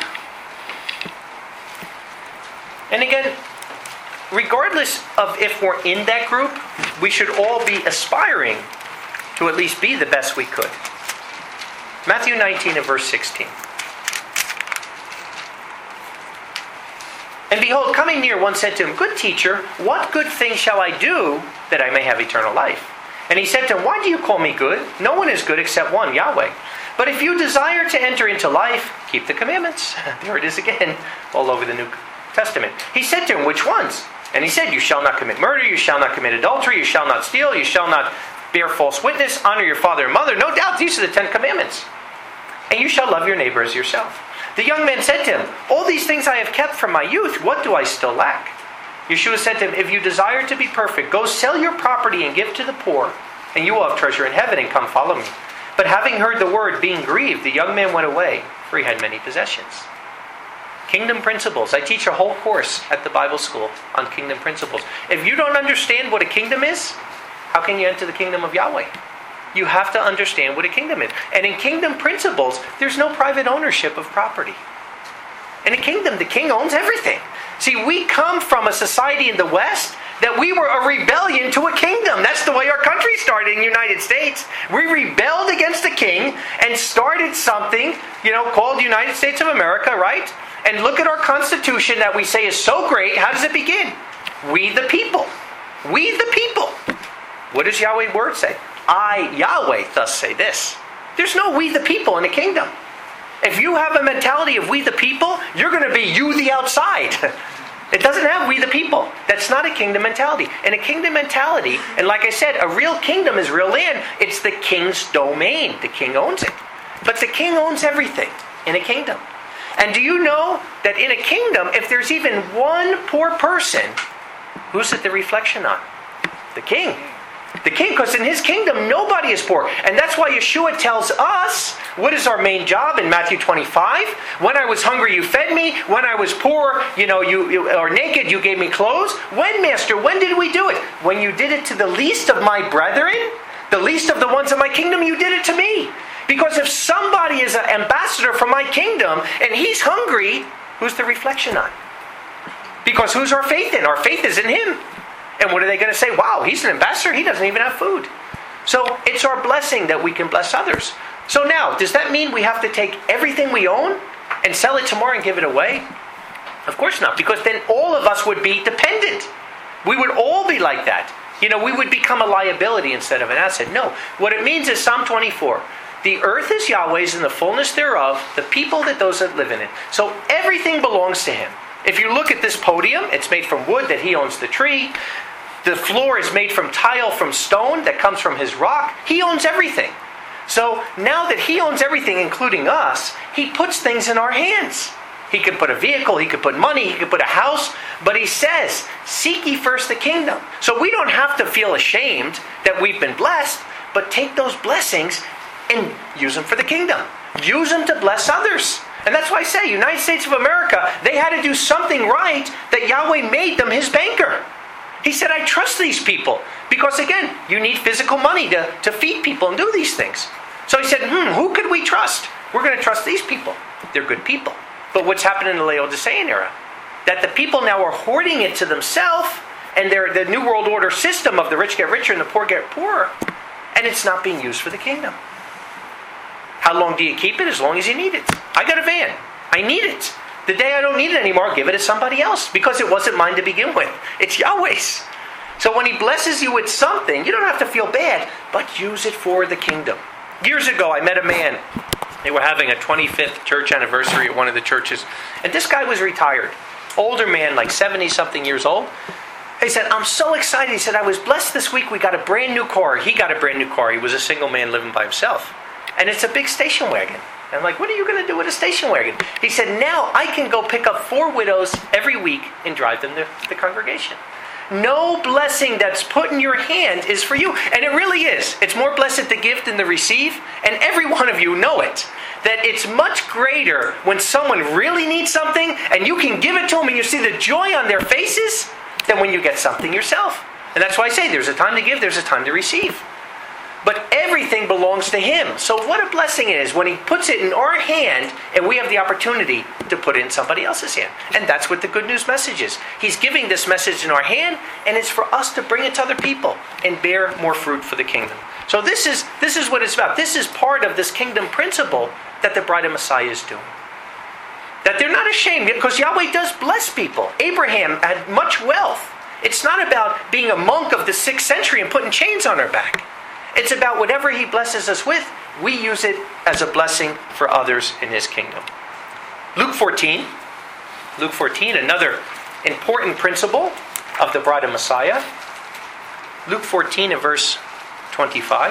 And again, regardless of if we're in that group, we should all be aspiring to at least be the best we could. Matthew nineteen and verse sixteen. And behold, coming near, one said to Him, Good teacher, what good thing shall I do that I may have eternal life? And He said to him, Why do you call me good? No one is good except one, Yahweh. But if you desire to enter into life, keep the commandments. There it is again, all over the New Testament. He said to him, Which ones? And He said, You shall not commit murder, you shall not commit adultery, you shall not steal, you shall not bear false witness, honor your father and mother. No doubt, these are the Ten Commandments. And you shall love your neighbor as yourself. The young man said to Him, All these things I have kept from my youth, what do I still lack? Yeshua said to him, If you desire to be perfect, go sell your property and give to the poor, and you will have treasure in heaven, and come follow me. But having heard the word, being grieved, the young man went away, for he had many possessions. Kingdom principles. I teach a whole course at the Bible school on kingdom principles. If you don't understand what a kingdom is, how can you enter the kingdom of Yahweh? You have to understand what a kingdom is. And in kingdom principles, there's no private ownership of property. In a kingdom, the king owns everything. See, we come from a society in the West that we were a rebellion to a kingdom. That's the way our country started in the United States. We rebelled against the king and started something, you know, called the United States of America, right? And look at our Constitution that we say is so great. How does it begin? We the people. We the people. What does Yahweh's word say? I, Yahweh, thus say this. There's no we the people in the kingdom. If you have a mentality of we the people, you're going to be you the outside. It doesn't have we the people. That's not a kingdom mentality. And a kingdom mentality, and like I said, a real kingdom is real land. It's the king's domain. The king owns it. But the king owns everything in a kingdom. And do you know that in a kingdom, if there's even one poor person, who's it the reflection on? The king. The king, because in His kingdom, nobody is poor. And that's why Yeshua tells us, what is our main job in Matthew twenty-five? When I was hungry, you fed me. When I was poor, you know, you, you or naked, you gave me clothes. When, Master, when did we do it? When you did it to the least of my brethren, the least of the ones in my kingdom, you did it to me. Because if somebody is an ambassador for my kingdom, and he's hungry, who's the reflection on? Because who's our faith in? Our faith is in Him. And what are they going to say? Wow, he's an ambassador. He doesn't even have food. So it's our blessing that we can bless others. So now, does that mean we have to take everything we own and sell it tomorrow and give it away? Of course not, because then all of us would be dependent. We would all be like that. You know, we would become a liability instead of an asset. No, what it means is Psalm twenty-four. The earth is Yahweh's and the fullness thereof, the people that those that live in it. So everything belongs to Him. If you look at this podium, it's made from wood that He owns the tree. The floor is made from tile from stone that comes from His rock. He owns everything. So now that He owns everything, including us, He puts things in our hands. He could put a vehicle, he could put money, he could put a house. But he says, seek ye first the kingdom. So we don't have to feel ashamed that we've been blessed, but take those blessings and use them for the kingdom. Use them to bless others. And that's why I say, United States of America, they had to do something right that Yahweh made them his banker. He said, I trust these people. Because again, you need physical money to, to feed people and do these things. So he said, hmm, who could we trust? We're going to trust these people. They're good people. But what's happened in the Laodicean era? That the people now are hoarding it to themselves, and they're the New World Order system of the rich get richer and the poor get poorer, and it's not being used for the kingdom. How long do you keep it? As long as you need it. I got a van. I need it. The day I don't need it anymore, I'll give it to somebody else, because it wasn't mine to begin with. It's Yahweh's. So when he blesses you with something, you don't have to feel bad, but use it for the kingdom. Years ago, I met a man. They were having a twenty-fifth church anniversary at one of the churches. And this guy was retired. Older man, like seventy-something years old. He said, I'm so excited. He said, I was blessed this week. We got a brand new car. He got a brand new car. He was a single man living by himself. And it's a big station wagon. I'm like, what are you going to do with a station wagon? He said, now I can go pick up four widows every week and drive them to the congregation. No blessing that's put in your hand is for you. And it really is. It's more blessed to give than to receive. And every one of you know it. That it's much greater when someone really needs something and you can give it to them and you see the joy on their faces than when you get something yourself. And that's why I say there's a time to give, there's a time to receive. But everything belongs to him. So what a blessing it is when he puts it in our hand and we have the opportunity to put it in somebody else's hand. And that's what the good news message is. He's giving this message in our hand, and it's for us to bring it to other people and bear more fruit for the kingdom. So this is this is what it's about. This is part of this kingdom principle that the Bride of Messiah is doing. That they're not ashamed, because Yahweh does bless people. Abraham had much wealth. It's not about being a monk of the sixth century and putting chains on our back. It's about whatever he blesses us with, we use it as a blessing for others in his kingdom. Luke fourteen. Luke fourteen, another important principle of the Bride of Messiah. Luke fourteen and verse twenty-five.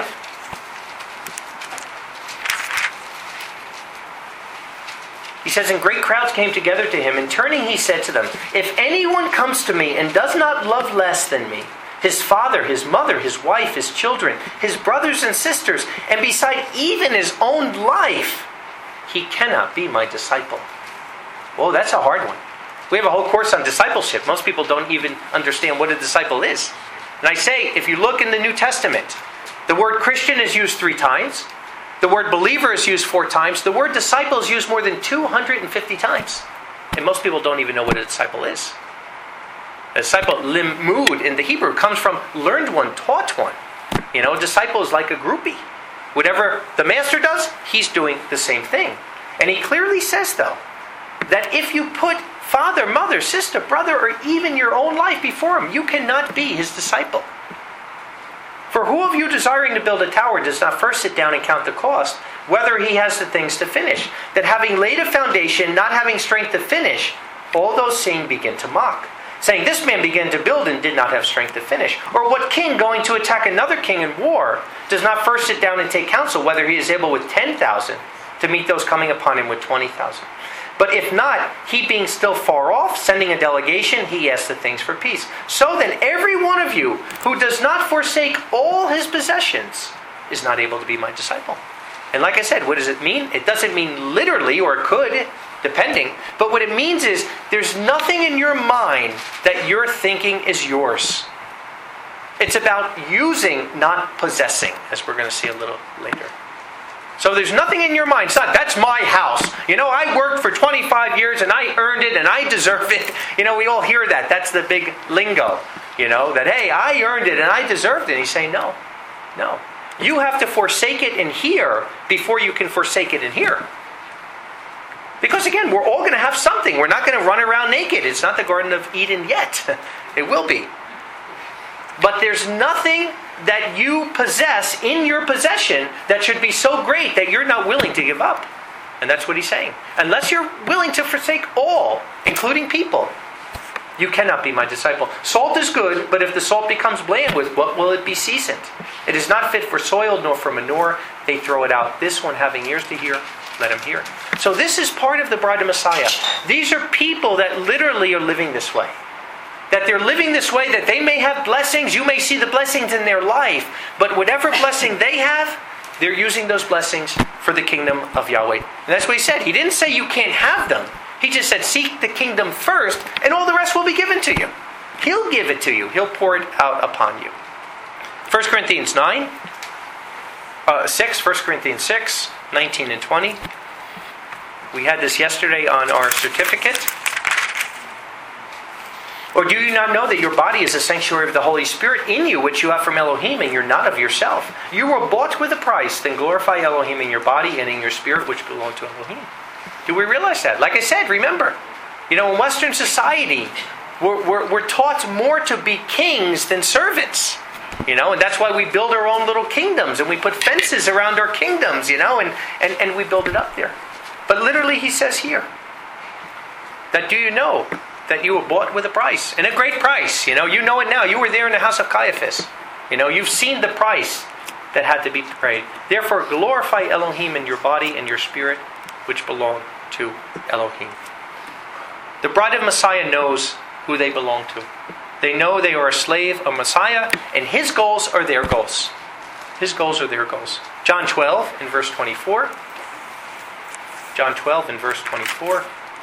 He says, and great crowds came together to him, and turning he said to them, if anyone comes to me and does not love less than me, his father, his mother, his wife, his children, his brothers and sisters, and beside even his own life, he cannot be my disciple. Whoa, that's a hard one. We have a whole course on discipleship. Most people don't even understand what a disciple is. And I say, if you look in the New Testament, the word Christian is used three times. The word believer is used four times. The word disciple is used more than two hundred fifty times. And most people don't even know what a disciple is. A disciple, limud in the Hebrew, comes from learned one, taught one. You know, a disciple is like a groupie. Whatever the master does, he's doing the same thing. And he clearly says, though, that if you put father, mother, sister, brother, or even your own life before him, you cannot be his disciple. For who of you desiring to build a tower does not first sit down and count the cost, whether he has the things to finish? That having laid a foundation, not having strength to finish, all those seeing begin to mock, saying, this man began to build and did not have strength to finish. Or what king going to attack another king in war does not first sit down and take counsel whether he is able with ten thousand to meet those coming upon him with twenty thousand? But if not, he being still far off, sending a delegation, he asks the things for peace. So then every one of you who does not forsake all his possessions is not able to be my disciple. And like I said, what does it mean? It doesn't mean literally, or it could, depending. But what it means is there's nothing in your mind that you're thinking is yours. It's about using, not possessing, as we're going to see a little later. So there's nothing in your mind. It's not, that's my house. You know, I worked for twenty-five years and I earned it and I deserve it. You know, we all hear that. That's the big lingo. You know, that, hey, I earned it and I deserved it. And he's saying, no, no. You have to forsake it in here before you can forsake it in here. Because again, we're all going to have something. We're not going to run around naked. It's not the Garden of Eden yet. It will be. But there's nothing that you possess in your possession that should be so great that you're not willing to give up. And that's what he's saying. Unless you're willing to forsake all, including people, you cannot be my disciple. Salt is good, but if the salt becomes bland, with what will it be seasoned? It is not fit for soil nor for manure. They throw it out. This one, having ears to hear, let him hear. So this is part of the bride of Messiah. These are people that literally are living this way. That they're living this way, that they may have blessings. You may see the blessings in their life. But whatever blessing they have, they're using those blessings for the kingdom of Yahweh. And that's what he said. He didn't say you can't have them. He just said seek the kingdom first, and all the rest will be given to you. He'll give it to you. He'll pour it out upon you. First Corinthians nine, uh, six, First Corinthians six, nineteen and twenty. We had this yesterday on our certificate. Or do you not know that your body is a sanctuary of the Holy Spirit in you, which you have from Elohim, and you're not of yourself? You were bought with a price. Then glorify Elohim in your body and in your spirit, which belong to Elohim. Do we realize that? Like I said, remember, you know, in Western society, we're, we're, we're taught more to be kings than servants. You know, and that's why we build our own little kingdoms, and we put fences around our kingdoms, you know, and, and, and we build it up there. But literally, he says here, that do you know that you were bought with a price, and a great price. You know, you know it now. You were there in the house of Caiaphas. You know, you've seen the price that had to be paid. Therefore, glorify Elohim in your body and your spirit, which belong to Elohim. The bride of Messiah knows who they belong to. They know they are a slave of Messiah, and his goals are their goals. His goals are their goals. John twelve in verse twenty-four. John twelve in verse twenty-four.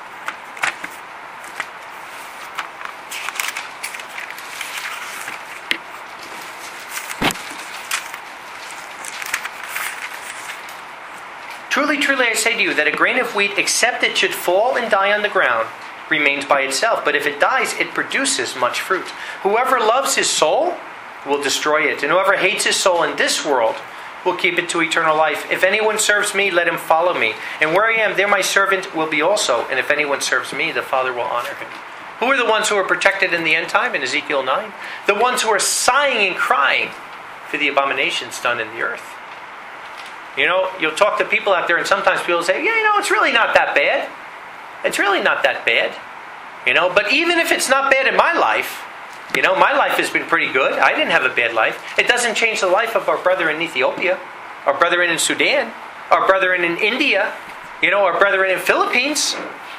Truly, truly, I say to you that a grain of wheat, except it should fall and die on the ground, remains by itself. But if it dies, it produces much fruit. Whoever loves his soul will destroy it. And whoever hates his soul in this world will keep it to eternal life. If anyone serves me, let him follow me. And where I am, there my servant will be also. And if anyone serves me, the Father will honor him. Who are the ones who are protected in the end time in Ezekiel nine? The ones who are sighing and crying for the abominations done in the earth. You know, you'll talk to people out there, and sometimes people say, yeah, you know, it's really not that bad. It's really not that bad. You know, but even if it's not bad in my life, you know, my life has been pretty good. I didn't have a bad life. It doesn't change the life of our brethren in Ethiopia, our brethren in Sudan, our brethren in India, you know, our brethren in Philippines.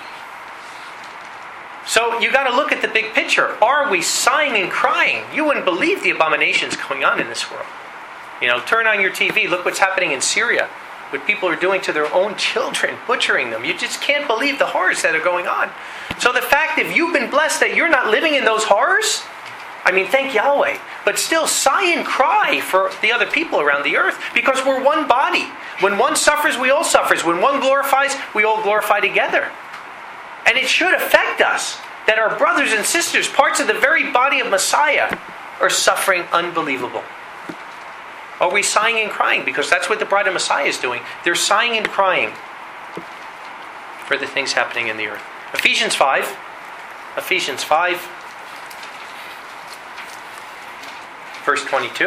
So you got to look at the big picture. Are we sighing and crying? You wouldn't believe the abominations going on in this world. You know, turn on your T V, look what's happening in Syria. What people are doing to their own children, butchering them. You just can't believe the horrors that are going on. So the fact, if you've been blessed that you're not living in those horrors, I mean, thank Yahweh. But still sigh and cry for the other people around the earth, because we're one body. When one suffers, we all suffer. When one glorifies, we all glorify together. And it should affect us that our brothers and sisters, parts of the very body of Messiah, are suffering unbelievable. Are we sighing and crying? Because that's what the bride of Messiah is doing. They're sighing and crying for the things happening in the earth. Ephesians five. Ephesians five. Verse twenty-two.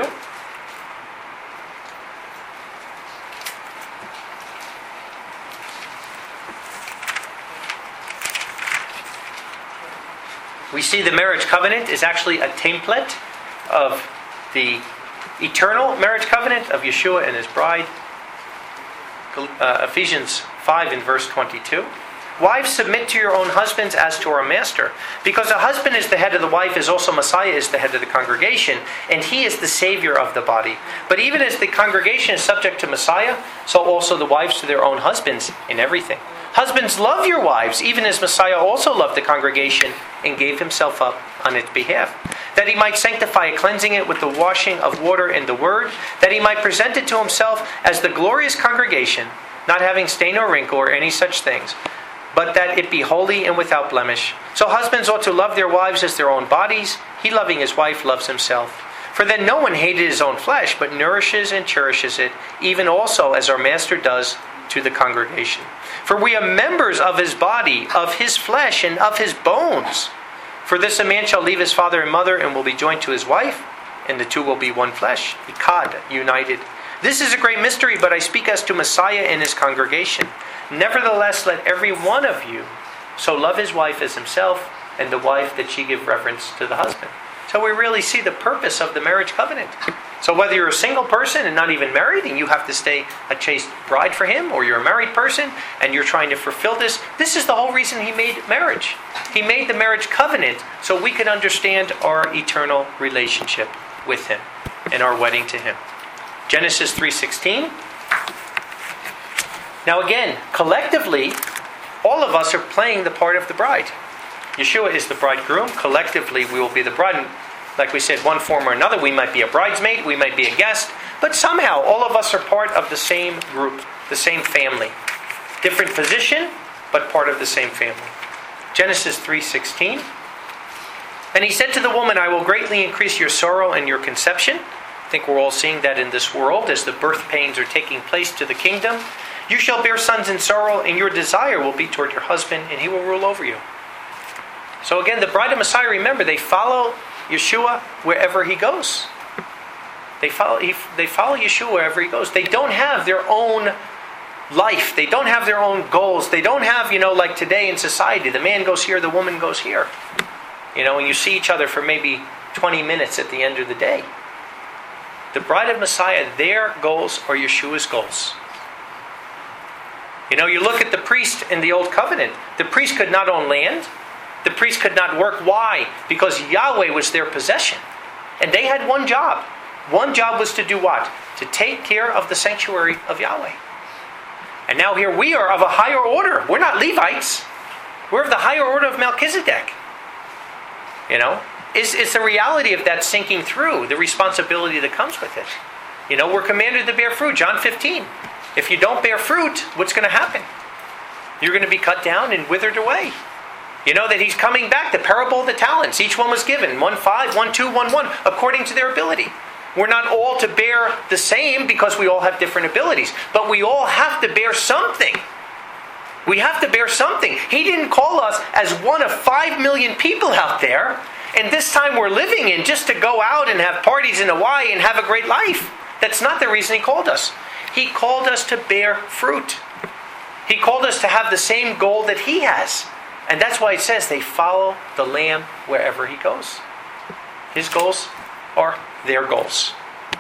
We see the marriage covenant is actually a template of the eternal marriage covenant of Yeshua and his bride. Uh, Ephesians five in verse twenty-two. Wives, submit to your own husbands as to our master. Because a husband is the head of the wife, as also Messiah is the head of the congregation, and he is the Savior of the body. But even as the congregation is subject to Messiah, so also the wives to their own husbands in everything. Husbands, love your wives, even as Messiah also loved the congregation and gave himself up on its behalf, that he might sanctify it, cleansing it with the washing of water in the word, that he might present it to himself as the glorious congregation, not having stain or wrinkle or any such things, but that it be holy and without blemish. So husbands ought to love their wives as their own bodies. He, loving his wife, loves himself. For then no one hated his own flesh, but nourishes and cherishes it, even also as our Master does to the congregation. For we are members of his body, of his flesh, and of his bones. For this a man shall leave his father and mother, and will be joined to his wife, and the two will be one flesh, Echad, united. This is a great mystery, but I speak as to Messiah and his congregation. Nevertheless, let every one of you so love his wife as himself, and the wife that she give reverence to the husband. So we really see the purpose of the marriage covenant. So whether you're a single person and not even married and you have to stay a chaste bride for him, or you're a married person and you're trying to fulfill this, this is the whole reason he made marriage. He made the marriage covenant so we could understand our eternal relationship with him and our wedding to him. Genesis three sixteen. Now again, collectively, all of us are playing the part of the bride. Yeshua is the bridegroom. Collectively, we will be the bride. And like we said, one form or another, we might be a bridesmaid, we might be a guest, but somehow all of us are part of the same group, the same family. Different position, but part of the same family. Genesis three sixteen. And he said to the woman, I will greatly increase your sorrow and your conception. I think we're all seeing that in this world as the birth pains are taking place to the kingdom. You shall bear sons in sorrow, and your desire will be toward your husband, and he will rule over you. So again, the bride of Messiah, remember, they follow Yeshua wherever he goes. They follow, they follow Yeshua wherever he goes. They don't have their own life. They don't have their own goals. They don't have, you know, like today in society, the man goes here, the woman goes here. You know, and you see each other for maybe twenty minutes at the end of the day. The bride of Messiah, their goals are Yeshua's goals. You know, you look at the priest in the Old Covenant. The priest could not own land. The priest could not work. Why? Because Yahweh was their possession. And they had one job. One job was to do what? To take care of the sanctuary of Yahweh. And now here we are of a higher order. We're not Levites. We're of the higher order of Melchizedek. You know? It's, it's the reality of that sinking through, the responsibility that comes with it. You know, we're commanded to bear fruit. John fifteen. If you don't bear fruit, what's going to happen? You're going to be cut down and withered away. You know that he's coming back. The parable of the talents. Each one was given. One five, one two, one one. According to their ability. We're not all to bear the same because we all have different abilities. But we all have to bear something. We have to bear something. He didn't call us as one of five million people out there. And this time we're living in just to go out and have parties in Hawaii and have a great life. That's not the reason he called us. He called us to bear fruit. He called us to have the same goal that he has. And that's why it says they follow the Lamb wherever he goes. His goals are their goals.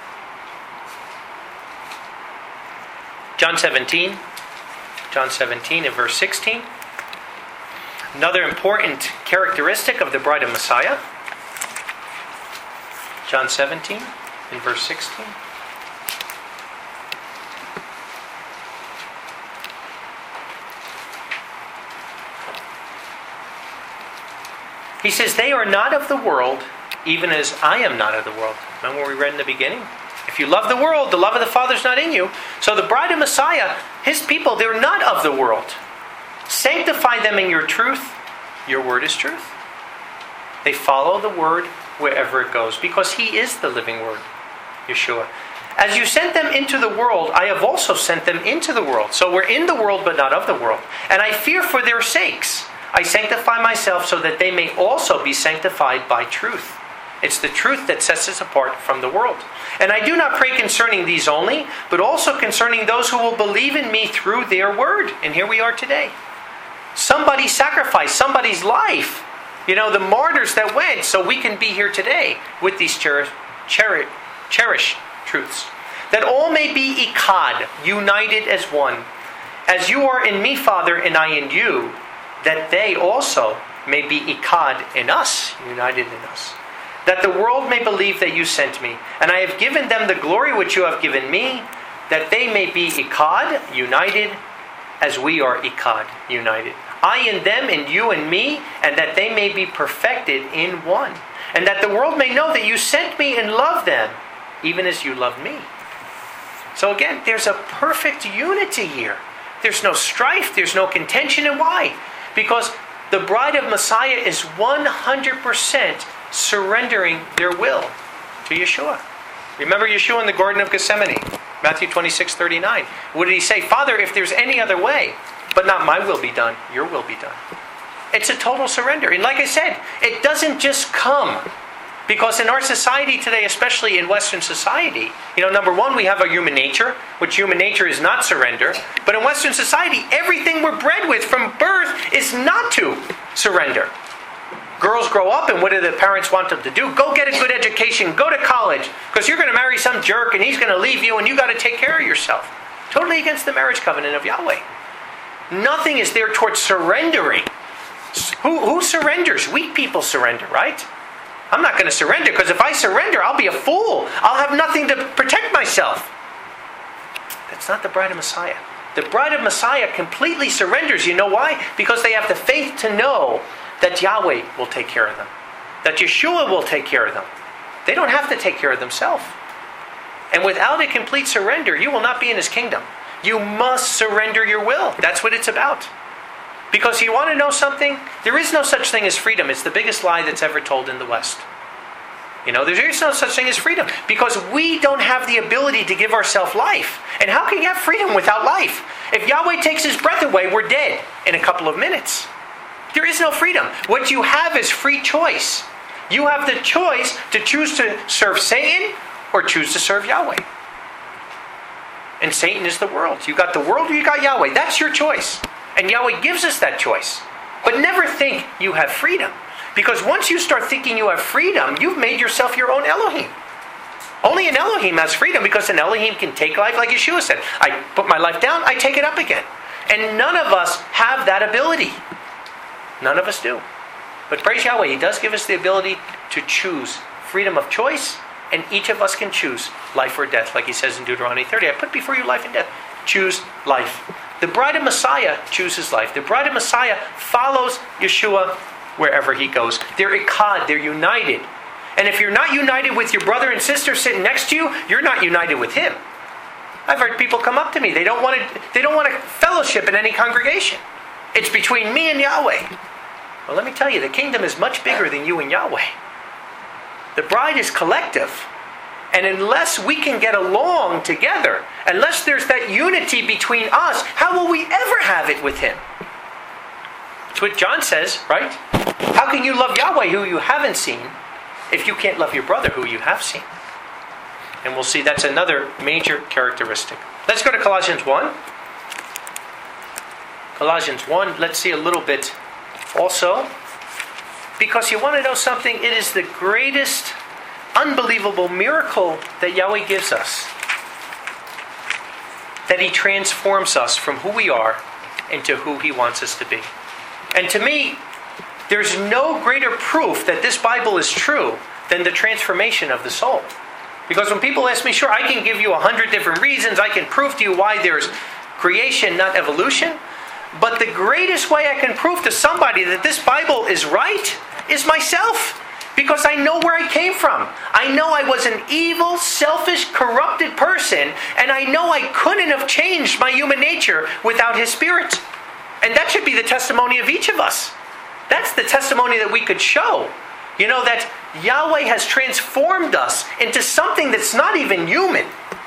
John seventeen. John seventeen and verse sixteen. Another important characteristic of the bride of Messiah. John seventeen and verse sixteen. He says, they are not of the world, even as I am not of the world. Remember what we read in the beginning? If you love the world, the love of the Father is not in you. So the bride of Messiah, his people, they're not of the world. Sanctify them in your truth. Your word is truth. They follow the word wherever it goes, because he is the living word, Yeshua. As you sent them into the world, I have also sent them into the world. So we're in the world, but not of the world. And I fear for their sakes. I sanctify myself so that they may also be sanctified by truth. It's the truth that sets us apart from the world. And I do not pray concerning these only, but also concerning those who will believe in me through their word. And here we are today. Somebody sacrificed somebody's life. You know, the martyrs that went, so we can be here today with these cherish, cherish, cherished truths. That all may be Echad, united as one. As you are in me, Father, and I in you, that they also may be Echad in us, united in us. That the world may believe that you sent me. And I have given them the glory which you have given me, that they may be Echad, united, as we are Echad, united. I in them, and you in me, and that they may be perfected in one. And that the world may know that you sent me and loved them, even as you loved me. So again, there's a perfect unity here. There's no strife, there's no contention, and why? Because the bride of Messiah is one hundred percent surrendering their will to Yeshua. Remember Yeshua in the Garden of Gethsemane, Matthew twenty-six thirty-nine. What did he say? Father, if there's any other way, but not my will be done, your will be done. It's a total surrender. And like I said, it doesn't just come. Because in our society today, especially in Western society, you know, number one, we have our human nature, which human nature is not surrender. But in Western society, everything we're bred with from birth is not to surrender. girls grow up, and what do the parents want them to do? Go get a good education, go to college, because you're going to marry some jerk and he's going to leave you and you got to take care of yourself. Totally against the marriage covenant of Yahweh. Nothing is there towards surrendering. Who, who surrenders? Weak people surrender, right? I'm not going to surrender, because if I surrender, I'll be a fool. I'll have nothing to protect myself. That's not the bride of Messiah. The bride of Messiah completely surrenders. You know why? Because they have the faith to know that Yahweh will take care of them. That Yeshua will take care of them. They don't have to take care of themselves. And without a complete surrender, you will not be in His kingdom. You must surrender your will. That's what it's about. Because you want to know something? There is no such thing as freedom. It's the biggest lie that's ever told in the West. You know, there is no such thing as freedom. Because we don't have the ability to give ourselves life. And how can you have freedom without life? If Yahweh takes His breath away, we're dead in a couple of minutes. There is no freedom. What you have is free choice. You have the choice to choose to serve Satan or choose to serve Yahweh. And Satan is the world. You got the world or you got Yahweh. That's your choice. And Yahweh gives us that choice. But never think you have freedom. Because once you start thinking you have freedom, you've made yourself your own Elohim. Only an Elohim has freedom, because an Elohim can take life, like Yeshua said. I put my life down, I take it up again. And none of us have that ability. None of us do. But praise Yahweh, He does give us the ability to choose freedom of choice, and each of us can choose life or death, like He says in Deuteronomy thirty. I put before you life and death. Choose life. The bride of Messiah chooses life. The bride of Messiah follows Yeshua wherever he goes. They're Echad, they're united. And if you're not united with your brother and sister sitting next to you, you're not united with him. I've heard people come up to me. They don't want to, they don't want to fellowship in any congregation. It's between me and Yahweh. Well, let me tell you, the kingdom is much bigger than you and Yahweh. The bride is collective. And unless we can get along together, unless there's that unity between us, how will we ever have it with Him? That's what John says, right? How can you love Yahweh who you haven't seen if you can't love your brother who you have seen? And we'll see that's another major characteristic. Let's go to Colossians one. Colossians one, let's see a little bit also. Because you want to know something, it is the greatest, unbelievable miracle that Yahweh gives us. That He transforms us from who we are into who He wants us to be. And to me, there's no greater proof that this Bible is true than the transformation of the soul. Because when people ask me, sure, I can give you a hundred different reasons, I can prove to you why there's creation, not evolution. But the greatest way I can prove to somebody that this Bible is right is myself. Because I know where I came from. I know I was an evil, selfish, corrupted person, and I know I couldn't have changed my human nature without His Spirit. And that should be the testimony of each of us. That's the testimony that we could show. You know, that Yahweh has transformed us into something that's not even human.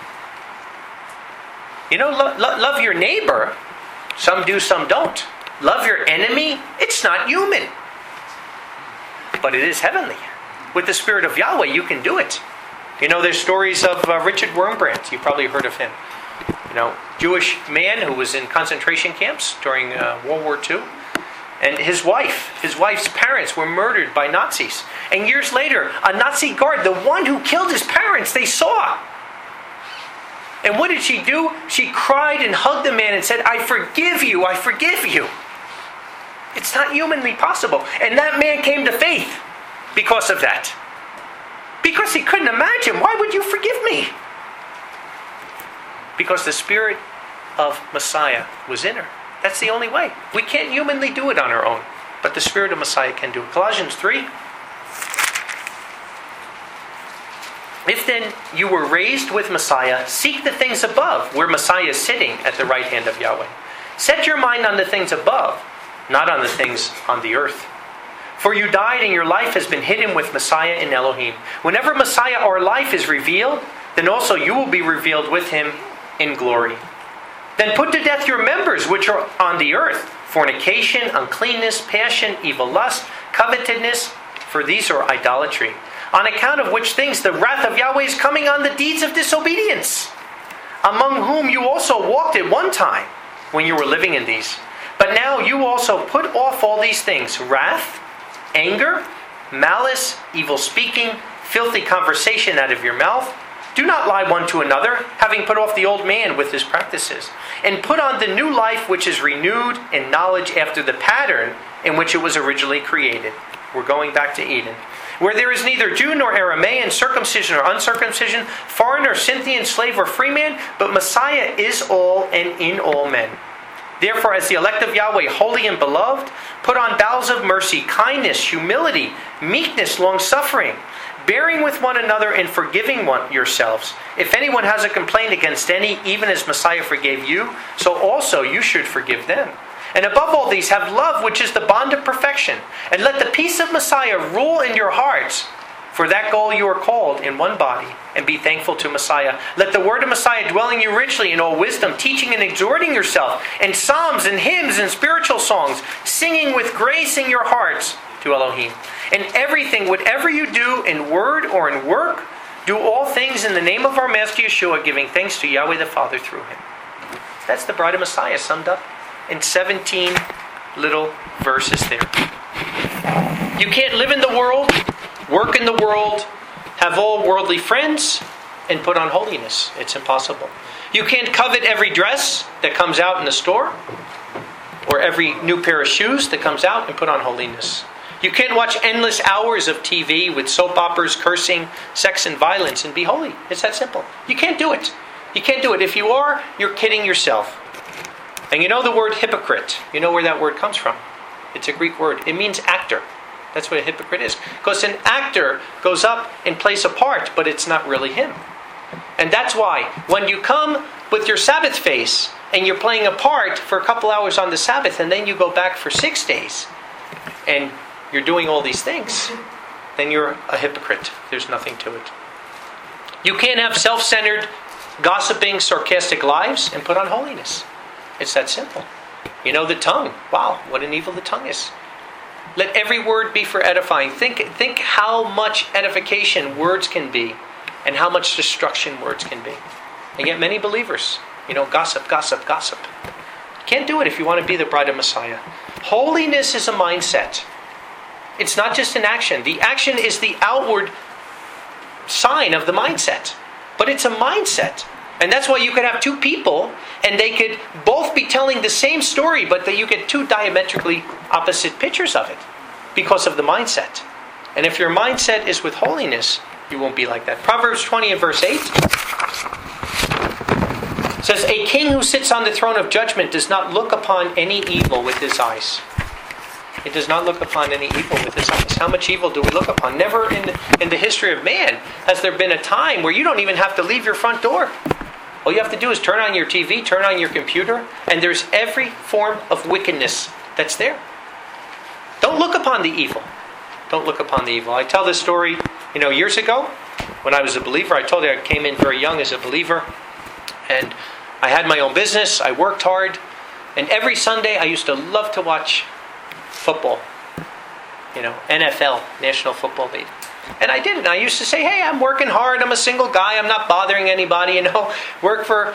You know, lo- lo- love your neighbor. Some do, some don't. Love your enemy. It's not human. But it is heavenly. With the Spirit of Yahweh, you can do it. You know, there's stories of uh, Richard Wurmbrand. You've probably heard of him. You know, Jewish man who was in concentration camps during uh, World War Two. And his wife, his wife's parents were murdered by Nazis. And years later, a Nazi guard, the one who killed his parents, they saw. And what did she do? She cried and hugged the man and said, I forgive you, I forgive you. It's not humanly possible. And that man came to faith because of that. Because he couldn't imagine, why would you forgive me? Because the Spirit of Messiah was in her. That's the only way. We can't humanly do it on our own. But the Spirit of Messiah can do it. Colossians three. If then you were raised with Messiah, seek the things above, where Messiah is sitting at the right hand of Yahweh. Set your mind on the things above, not on the things on the earth. For you died and your life has been hidden with Messiah in Elohim. Whenever Messiah, our life, is revealed, then also you will be revealed with Him in glory. Then put to death your members which are on the earth, fornication, uncleanness, passion, evil lust, covetousness, for these are idolatry. On account of which things the wrath of Yahweh is coming on the deeds of disobedience, among whom you also walked at one time when you were living in these. But now you also put off all these things: wrath, anger, malice, evil speaking, filthy conversation out of your mouth. Do not lie one to another, having put off the old man with his practices, and put on the new life which is renewed in knowledge after the pattern in which it was originally created. We're going back to Eden. Where there is neither Jew nor Aramaean, circumcision or uncircumcision, foreigner, Scythian, slave or free man, but Messiah is all and in all men. Therefore, as the elect of Yahweh, holy and beloved, put on bowels of mercy, kindness, humility, meekness, long-suffering, bearing with one another and forgiving one yourselves. If anyone has a complaint against any, even as Messiah forgave you, so also you should forgive them. And above all these, have love, which is the bond of perfection. And let the peace of Messiah rule in your hearts. For that goal you are called in one body, and be thankful to Messiah. Let the word of Messiah dwell in you richly in all wisdom, teaching and exhorting yourself in psalms and hymns and spiritual songs, singing with grace in your hearts to Elohim. And everything, whatever you do in word or in work, do all things in the name of our Master Yeshua, giving thanks to Yahweh the Father through him. That's the bride of Messiah summed up in seventeen little verses there. You can't live in the world, work in the world, have all worldly friends, and put on holiness. It's impossible. You can't covet every dress that comes out in the store, or every new pair of shoes that comes out, and put on holiness. You can't watch endless hours of T V with soap operas, cursing, sex, and violence, and be holy. It's that simple. You can't do it. You can't do it. If you are, you're kidding yourself. And you know the word hypocrite. You know where that word comes from. It's a Greek word. It means actor. That's what a hypocrite is. Because an actor goes up and plays a part, but it's not really him. And that's why when you come with your Sabbath face and you're playing a part for a couple hours on the Sabbath and then you go back for six days and you're doing all these things, then you're a hypocrite. There's nothing to it. You can't have self-centered, gossiping, sarcastic lives and put on holiness. It's that simple. You know the tongue. Wow, what an evil the tongue is. Let every word be for edifying. Think, think how much edification words can be and how much destruction words can be. And yet many believers, you know, gossip, gossip, gossip. Can't do it if you want to be the bride of Messiah. Holiness is a mindset. It's not just an action. The action is the outward sign of the mindset. But it's a mindset. And that's why you could have two people and they could both be telling the same story, but that you get two diametrically opposite pictures of it because of the mindset. And if your mindset is with holiness, you won't be like that. Proverbs twenty and verse eight says, "A king who sits on the throne of judgment does not look upon any evil with his eyes." It does not look upon any evil with his eyes. How much evil do we look upon? Never in the, in the history of man has there been a time where you don't even have to leave your front door. All you have to do is turn on your T V, turn on your computer, and there's every form of wickedness that's there. Don't look upon the evil. Don't look upon the evil. I tell this story, you know, years ago when I was a believer. I told you I came in very young as a believer, and I had my own business. I worked hard, and every Sunday I used to love to watch football. You know, N F L, National Football League. And I did it. And I used to say, hey, I'm working hard. I'm a single guy. I'm not bothering anybody. You know, work for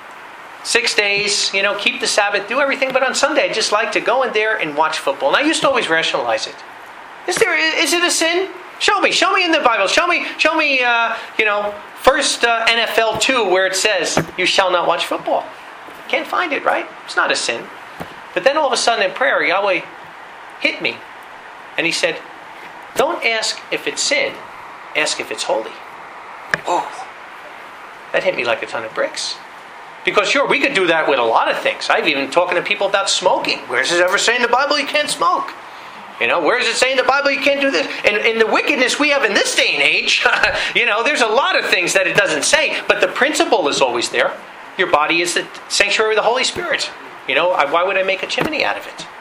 six days. You know, keep the Sabbath, do everything. But on Sunday, I just like to go in there and watch football. And I used to always rationalize it. Is there? Is it a sin? Show me. Show me in the Bible. Show me. Show me. Uh, you know, first uh, N F L two where it says you shall not watch football. Can't find it. Right? It's not a sin. But then all of a sudden in prayer, Yahweh hit me, and He said, don't ask if it's sin, ask if it's holy. Oh, that hit me like a ton of bricks. Because sure, we could do that with a lot of things. I've even talking to people about smoking. Where does it ever say in the Bible you can't smoke? You know, where does it say in the Bible you can't do this? And in the wickedness we have in this day and age, you know, there's a lot of things that it doesn't say, but the principle is always there. Your body is the sanctuary of the Holy Spirit. You know, why would I make a chimney out of it?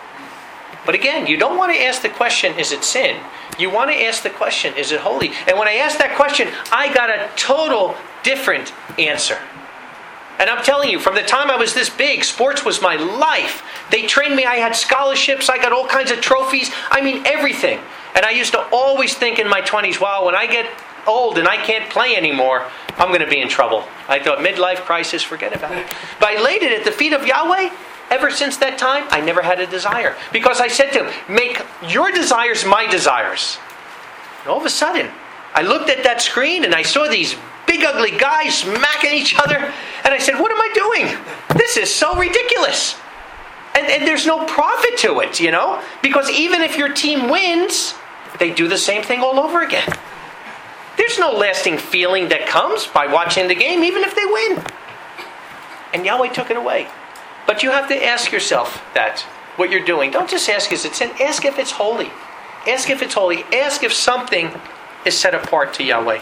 But again, you don't want to ask the question, is it sin? You want to ask the question, is it holy? And when I asked that question, I got a total different answer. And I'm telling you, from the time I was this big, sports was my life. They trained me, I had scholarships, I got all kinds of trophies. I mean, everything. And I used to always think in my twenties, wow, when I get old and I can't play anymore, I'm going to be in trouble. I thought, midlife crisis, forget about it. But I laid it at the feet of Yahweh, ever since that time, I never had a desire. Because I said to him, make your desires my desires. And all of a sudden, I looked at that screen and I saw these big ugly guys smacking each other. And I said, what am I doing? This is so ridiculous. And, and there's no profit to it, you know? Because even if your team wins, they do the same thing all over again. There's no lasting feeling that comes by watching the game, even if they win. And Yahweh took it away. But you have to ask yourself that, what you're doing. Don't just ask is it sin. Ask if it's holy. Ask if it's holy. Ask if something is set apart to Yahweh.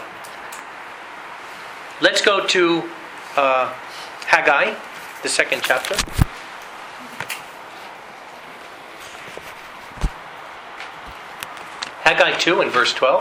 Let's go to uh, Haggai, the second chapter. Haggai two and verse twelve.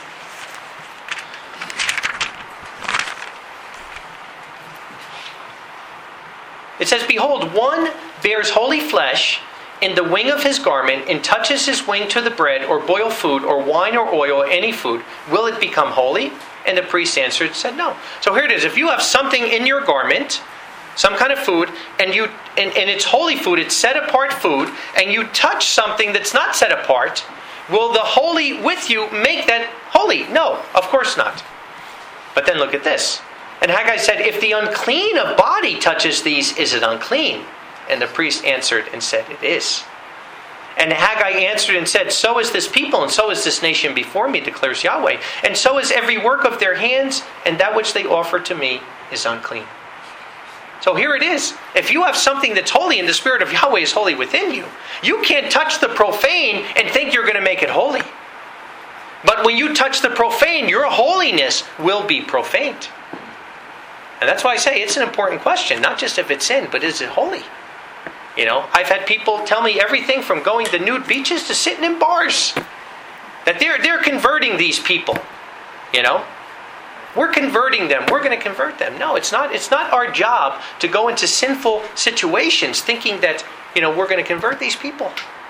It says, behold, one bears holy flesh in the wing of his garment, and touches his wing to the bread, or boiled food, or wine, or oil, or any food. Will it become holy? And the priest answered and said, no. So here it is. If you have something in your garment, some kind of food, and you and, and it's holy food, it's set apart food, and you touch something that's not set apart, will the holy with you make that holy? No, of course not. But then look at this. And Haggai said, if the unclean of body touches these, is it unclean? And the priest answered and said, it is. And Haggai answered and said, so is this people, and so is this nation before me, declares Yahweh. And so is every work of their hands, and that which they offer to me is unclean. So here it is. If you have something that's holy and the Spirit of Yahweh is holy within you, you can't touch the profane and think you're going to make it holy. But when you touch the profane, your holiness will be profaned. And that's why I say it's an important question. Not just if it's sin, but is it holy? You know, I've had people tell me everything from going to nude beaches to sitting in bars. That they're they're converting these people. You know? We're converting them. We're going to convert them. No, it's not it's not our job to go into sinful situations thinking that, you know, we're going to convert these people.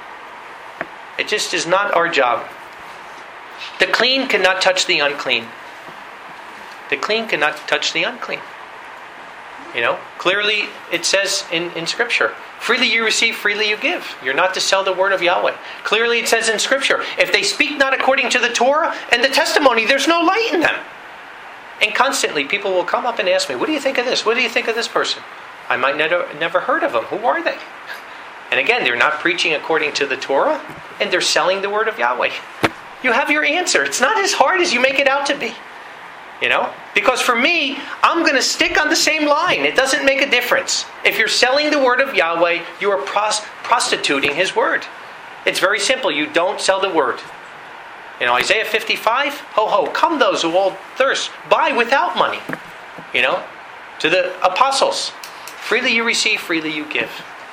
It just is not our job. The clean cannot touch the unclean. The clean cannot touch the unclean. You know, clearly it says in, in Scripture, freely you receive, freely you give. You're not to sell the word of Yahweh. Clearly it says in Scripture, if they speak not according to the Torah and the testimony, there's no light in them. And constantly people will come up and ask me, what do you think of this? What do you think of this person? I might never, never heard of them. Who are they? And again, they're not preaching according to the Torah, and they're selling the word of Yahweh. You have your answer. It's not as hard as you make it out to be. You know? Because for me, I'm going to stick on the same line. It doesn't make a difference. If you're selling the word of Yahweh, you are pros- prostituting His word. It's very simple. You don't sell the word. You know, Isaiah fifty-five, ho ho, come those who all thirst, buy without money. You know? To the apostles, freely you receive, freely you give.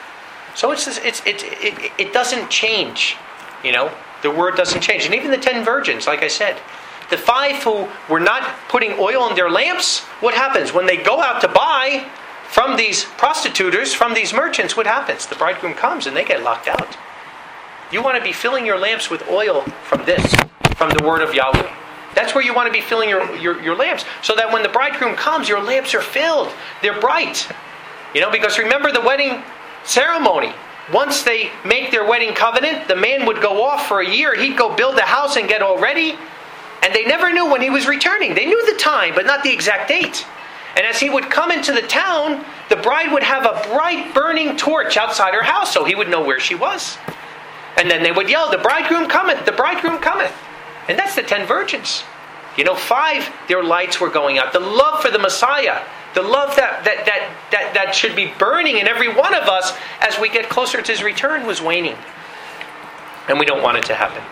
So it's it's it it, it doesn't change. You know? The word doesn't change. And even the ten virgins, like I said, the five who were not putting oil in their lamps, what happens? When they go out to buy from these prostituters, from these merchants, what happens? The bridegroom comes and they get locked out. You want to be filling your lamps with oil from this, from the word of Yahweh. That's where you want to be filling your, your, your lamps. So that when the bridegroom comes, your lamps are filled. They're bright. You know, because remember the wedding ceremony. Once they make their wedding covenant, the man would go off for a year. He'd go build a house and get all ready. And they never knew when he was returning. They knew the time, but not the exact date. And as he would come into the town, the bride would have a bright burning torch outside her house, so he would know where she was. And then they would yell, the bridegroom cometh, the bridegroom cometh. And that's the ten virgins. You know, five, their lights were going out. The love for the Messiah, the love that that that that, that should be burning in every one of us as we get closer to His return was waning. And we don't want it to happen.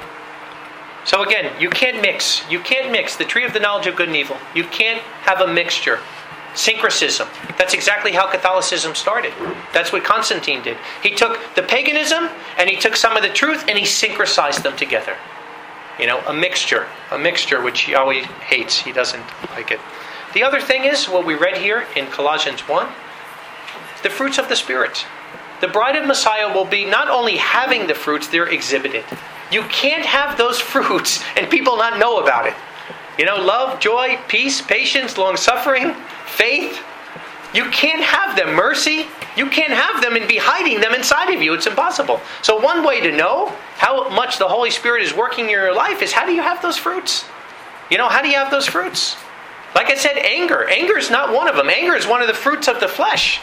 So again, you can't mix. You can't mix the tree of the knowledge of good and evil. You can't have a mixture. Syncretism. That's exactly how Catholicism started. That's what Constantine did. He took the paganism and he took some of the truth and he syncretized them together. You know, a mixture. A mixture which Yahweh hates. He doesn't like it. The other thing is what we read here in Colossians one. The fruits of the Spirit. The bride of Messiah will be not only having the fruits, they're exhibited. You can't have those fruits and people not know about it. You know, love, joy, peace, patience, long-suffering, faith. You can't have them, mercy. You can't have them and be hiding them inside of you. It's impossible. So one way to know how much the Holy Spirit is working in your life is, how do you have those fruits? You know, how do you have those fruits? Like I said, anger. Anger is not one of them. Anger is one of the fruits of the flesh.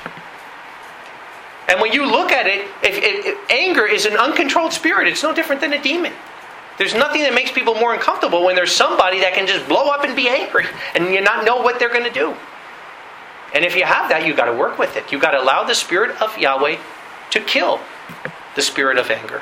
And when you look at it, if, if, if anger is an uncontrolled spirit. It's no different than a demon. There's nothing that makes people more uncomfortable when there's somebody that can just blow up and be angry and you not know what they're going to do. And if you have that, you've got to work with it. You've got to allow the Spirit of Yahweh to kill the spirit of anger.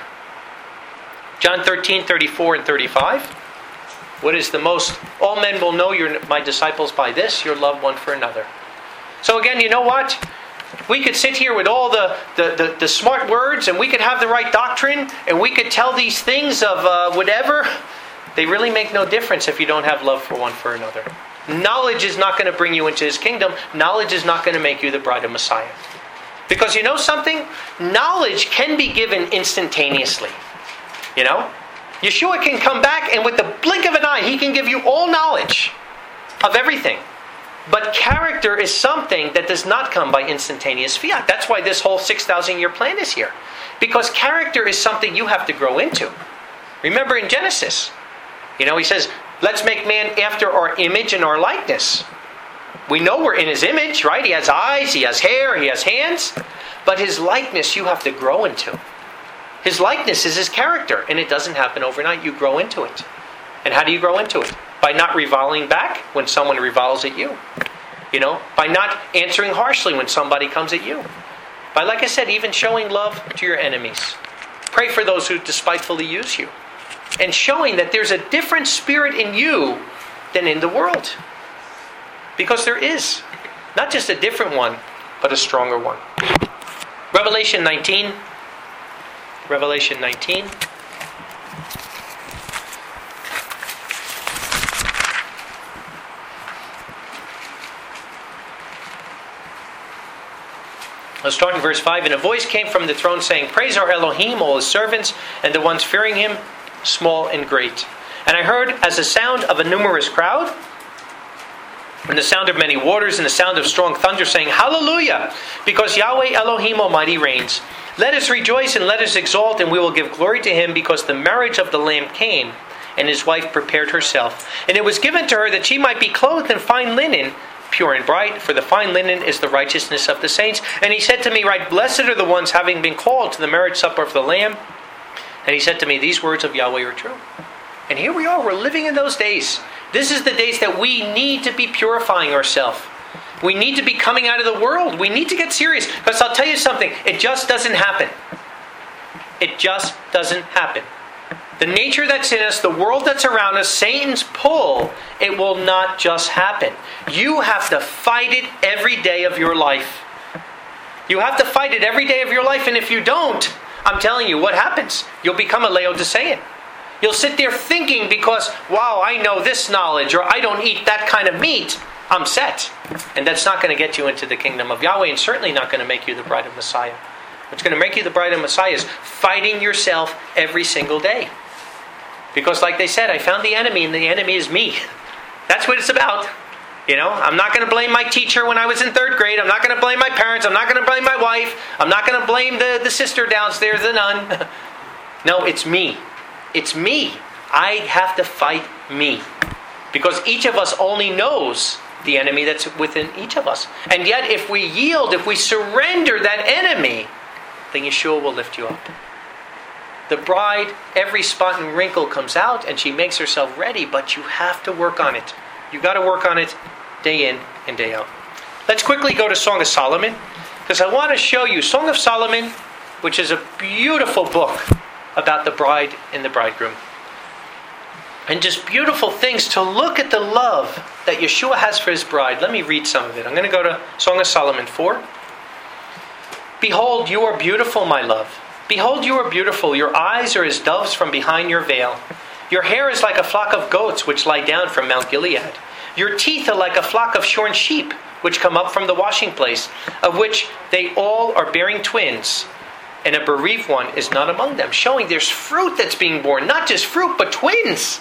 John thirteen, thirty-four and thirty-five. What is the most? All men will know you're my disciples by this, your love one for another. So again, you know what? We could sit here with all the, the, the, the smart words, and we could have the right doctrine, and we could tell these things of uh, whatever. They really make no difference if you don't have love for one for another. Knowledge is not going to bring you into His kingdom. Knowledge is not going to make you the bride of Messiah. Because you know something? Knowledge can be given instantaneously. You know? Yeshua can come back, and with the blink of an eye, He can give you all knowledge of everything. But character is something that does not come by instantaneous fiat. That's why this whole six thousand year plan is here. Because character is something you have to grow into. Remember in Genesis, you know, He says, let's make man after our image and our likeness. We know we're in His image, right? He has eyes, He has hair, He has hands. But His likeness you have to grow into. His likeness is His character, and it doesn't happen overnight. You grow into it. And how do you grow into it? By not reviling back when someone reviles at you. You know, by not answering harshly when somebody comes at you. By, like I said, even showing love to your enemies. Pray for those who despitefully use you. And showing that there's a different spirit in you than in the world. Because there is. Not just a different one, but a stronger one. Revelation nineteen. Revelation nineteen. Let's start in verse five. And a voice came from the throne saying, praise our Elohim, all His servants, and the ones fearing Him, small and great. And I heard as the sound of a numerous crowd, and the sound of many waters, and the sound of strong thunder, saying, hallelujah, because Yahweh Elohim Almighty reigns. Let us rejoice and let us exalt, and we will give glory to Him, because the marriage of the Lamb came, and His wife prepared herself. And it was given to her that she might be clothed in fine linen, pure and bright, for the fine linen is the righteousness of the saints. And He said to me, right, blessed are the ones having been called to the marriage supper of the Lamb. And He said to me, these words of Yahweh are true. And here we are, we're living in those days. This is the days that we need to be purifying ourselves. We need to be coming out of the world. We need to get serious. Because I'll tell you something, it just doesn't happen. It just doesn't happen. The nature that's in us, the world that's around us, Satan's pull, it will not just happen. You have to fight it every day of your life. You have to fight it every day of your life. And if you don't, I'm telling you, what happens? You'll become a Laodicean. You'll sit there thinking because, wow, I know this knowledge, or I don't eat that kind of meat, I'm set. And that's not going to get you into the kingdom of Yahweh, and certainly not going to make you the bride of Messiah. What's going to make you the bride of Messiah is fighting yourself every single day. Because like they said, I found the enemy, and the enemy is me. That's what it's about. You know, I'm not going to blame my teacher when I was in third grade. I'm not going to blame my parents. I'm not going to blame my wife. I'm not going to blame the, the sister downstairs, the nun. No, it's me. It's me. I have to fight me. Because each of us only knows the enemy that's within each of us. And yet, if we yield, if we surrender that enemy, then Yeshua will lift you up. The bride, every spot and wrinkle comes out, and she makes herself ready, but you have to work on it. You've got to work on it day in and day out. Let's quickly go to Song of Solomon, because I want to show you Song of Solomon, which is a beautiful book about the bride and the bridegroom. And just beautiful things to look at the love that Yeshua has for His bride. Let me read some of it. I'm going to go to Song of Solomon four. Behold, you are beautiful, my love. Behold, you are beautiful. Your eyes are as doves from behind your veil. Your hair is like a flock of goats which lie down from Mount Gilead. Your teeth are like a flock of shorn sheep which come up from the washing place, of which they all are bearing twins, and a bereaved one is not among them. Showing there's fruit that's being born. Not just fruit, but twins.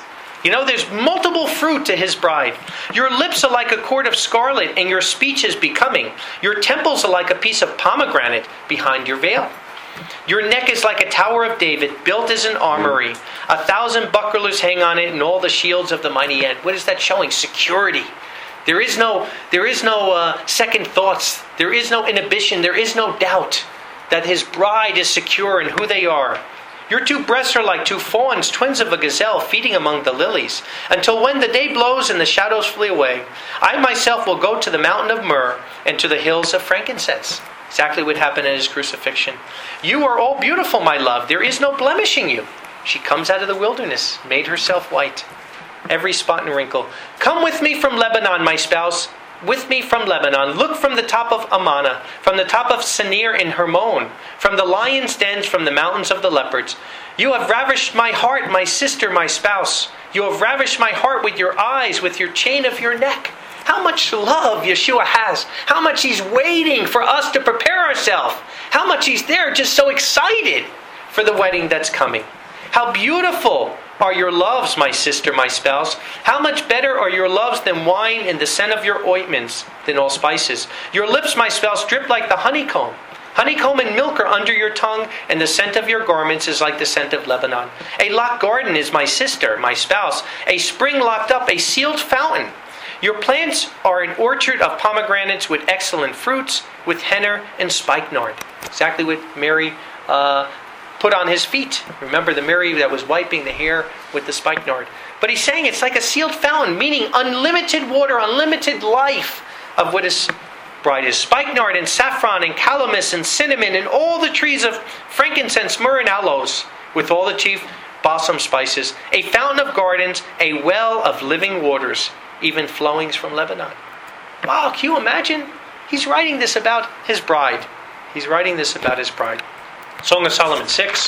You know, there's multiple fruit to his bride. Your lips are like a cord of scarlet, and your speech is becoming. Your temples are like a piece of pomegranate behind your veil. Your neck is like a tower of David, built as an armory. A thousand bucklers hang on it, and all the shields of the mighty end. What is that showing? Security. There is no, there is no uh, second thoughts. There is no inhibition. There is no doubt that his bride is secure in who they are. Your two breasts are like two fawns, twins of a gazelle, feeding among the lilies. Until when the day blows and the shadows flee away, I myself will go to the mountain of myrrh and to the hills of frankincense. Exactly what happened at his crucifixion. You are all beautiful, my love. There is no blemish in you. She comes out of the wilderness, made herself white. Every spot and wrinkle. Come with me from Lebanon, my spouse. With me from Lebanon. Look from the top of Amana, from the top of Senir in Hermon, from the lion's dens, from the mountains of the leopards. You have ravished my heart, my sister, my spouse. You have ravished my heart with your eyes, with your chain of your neck. How much love Yeshua has. How much he's waiting for us to prepare ourselves. How much he's there just so excited for the wedding that's coming. How beautiful are your loves, my sister, my spouse. How much better are your loves than wine, and the scent of your ointments than all spices. Your lips, my spouse, drip like the honeycomb. Honeycomb and milk are under your tongue, and the scent of your garments is like the scent of Lebanon. A locked garden is my sister, my spouse. A spring locked up, a sealed fountain. Your plants are an orchard of pomegranates with excellent fruits, with henna and spikenard. Exactly what Mary uh, put on his feet. Remember the Mary that was wiping the hair with the spikenard. But he's saying it's like a sealed fountain, meaning unlimited water, unlimited life of what his bride is. Spikenard and saffron and calamus and cinnamon and all the trees of frankincense, myrrh and aloes, with all the chief balsam spices. A fountain of gardens, a well of living waters, even flowings from Lebanon. Wow, can you imagine? He's writing this about his bride. He's writing this about his bride. Song of Solomon six.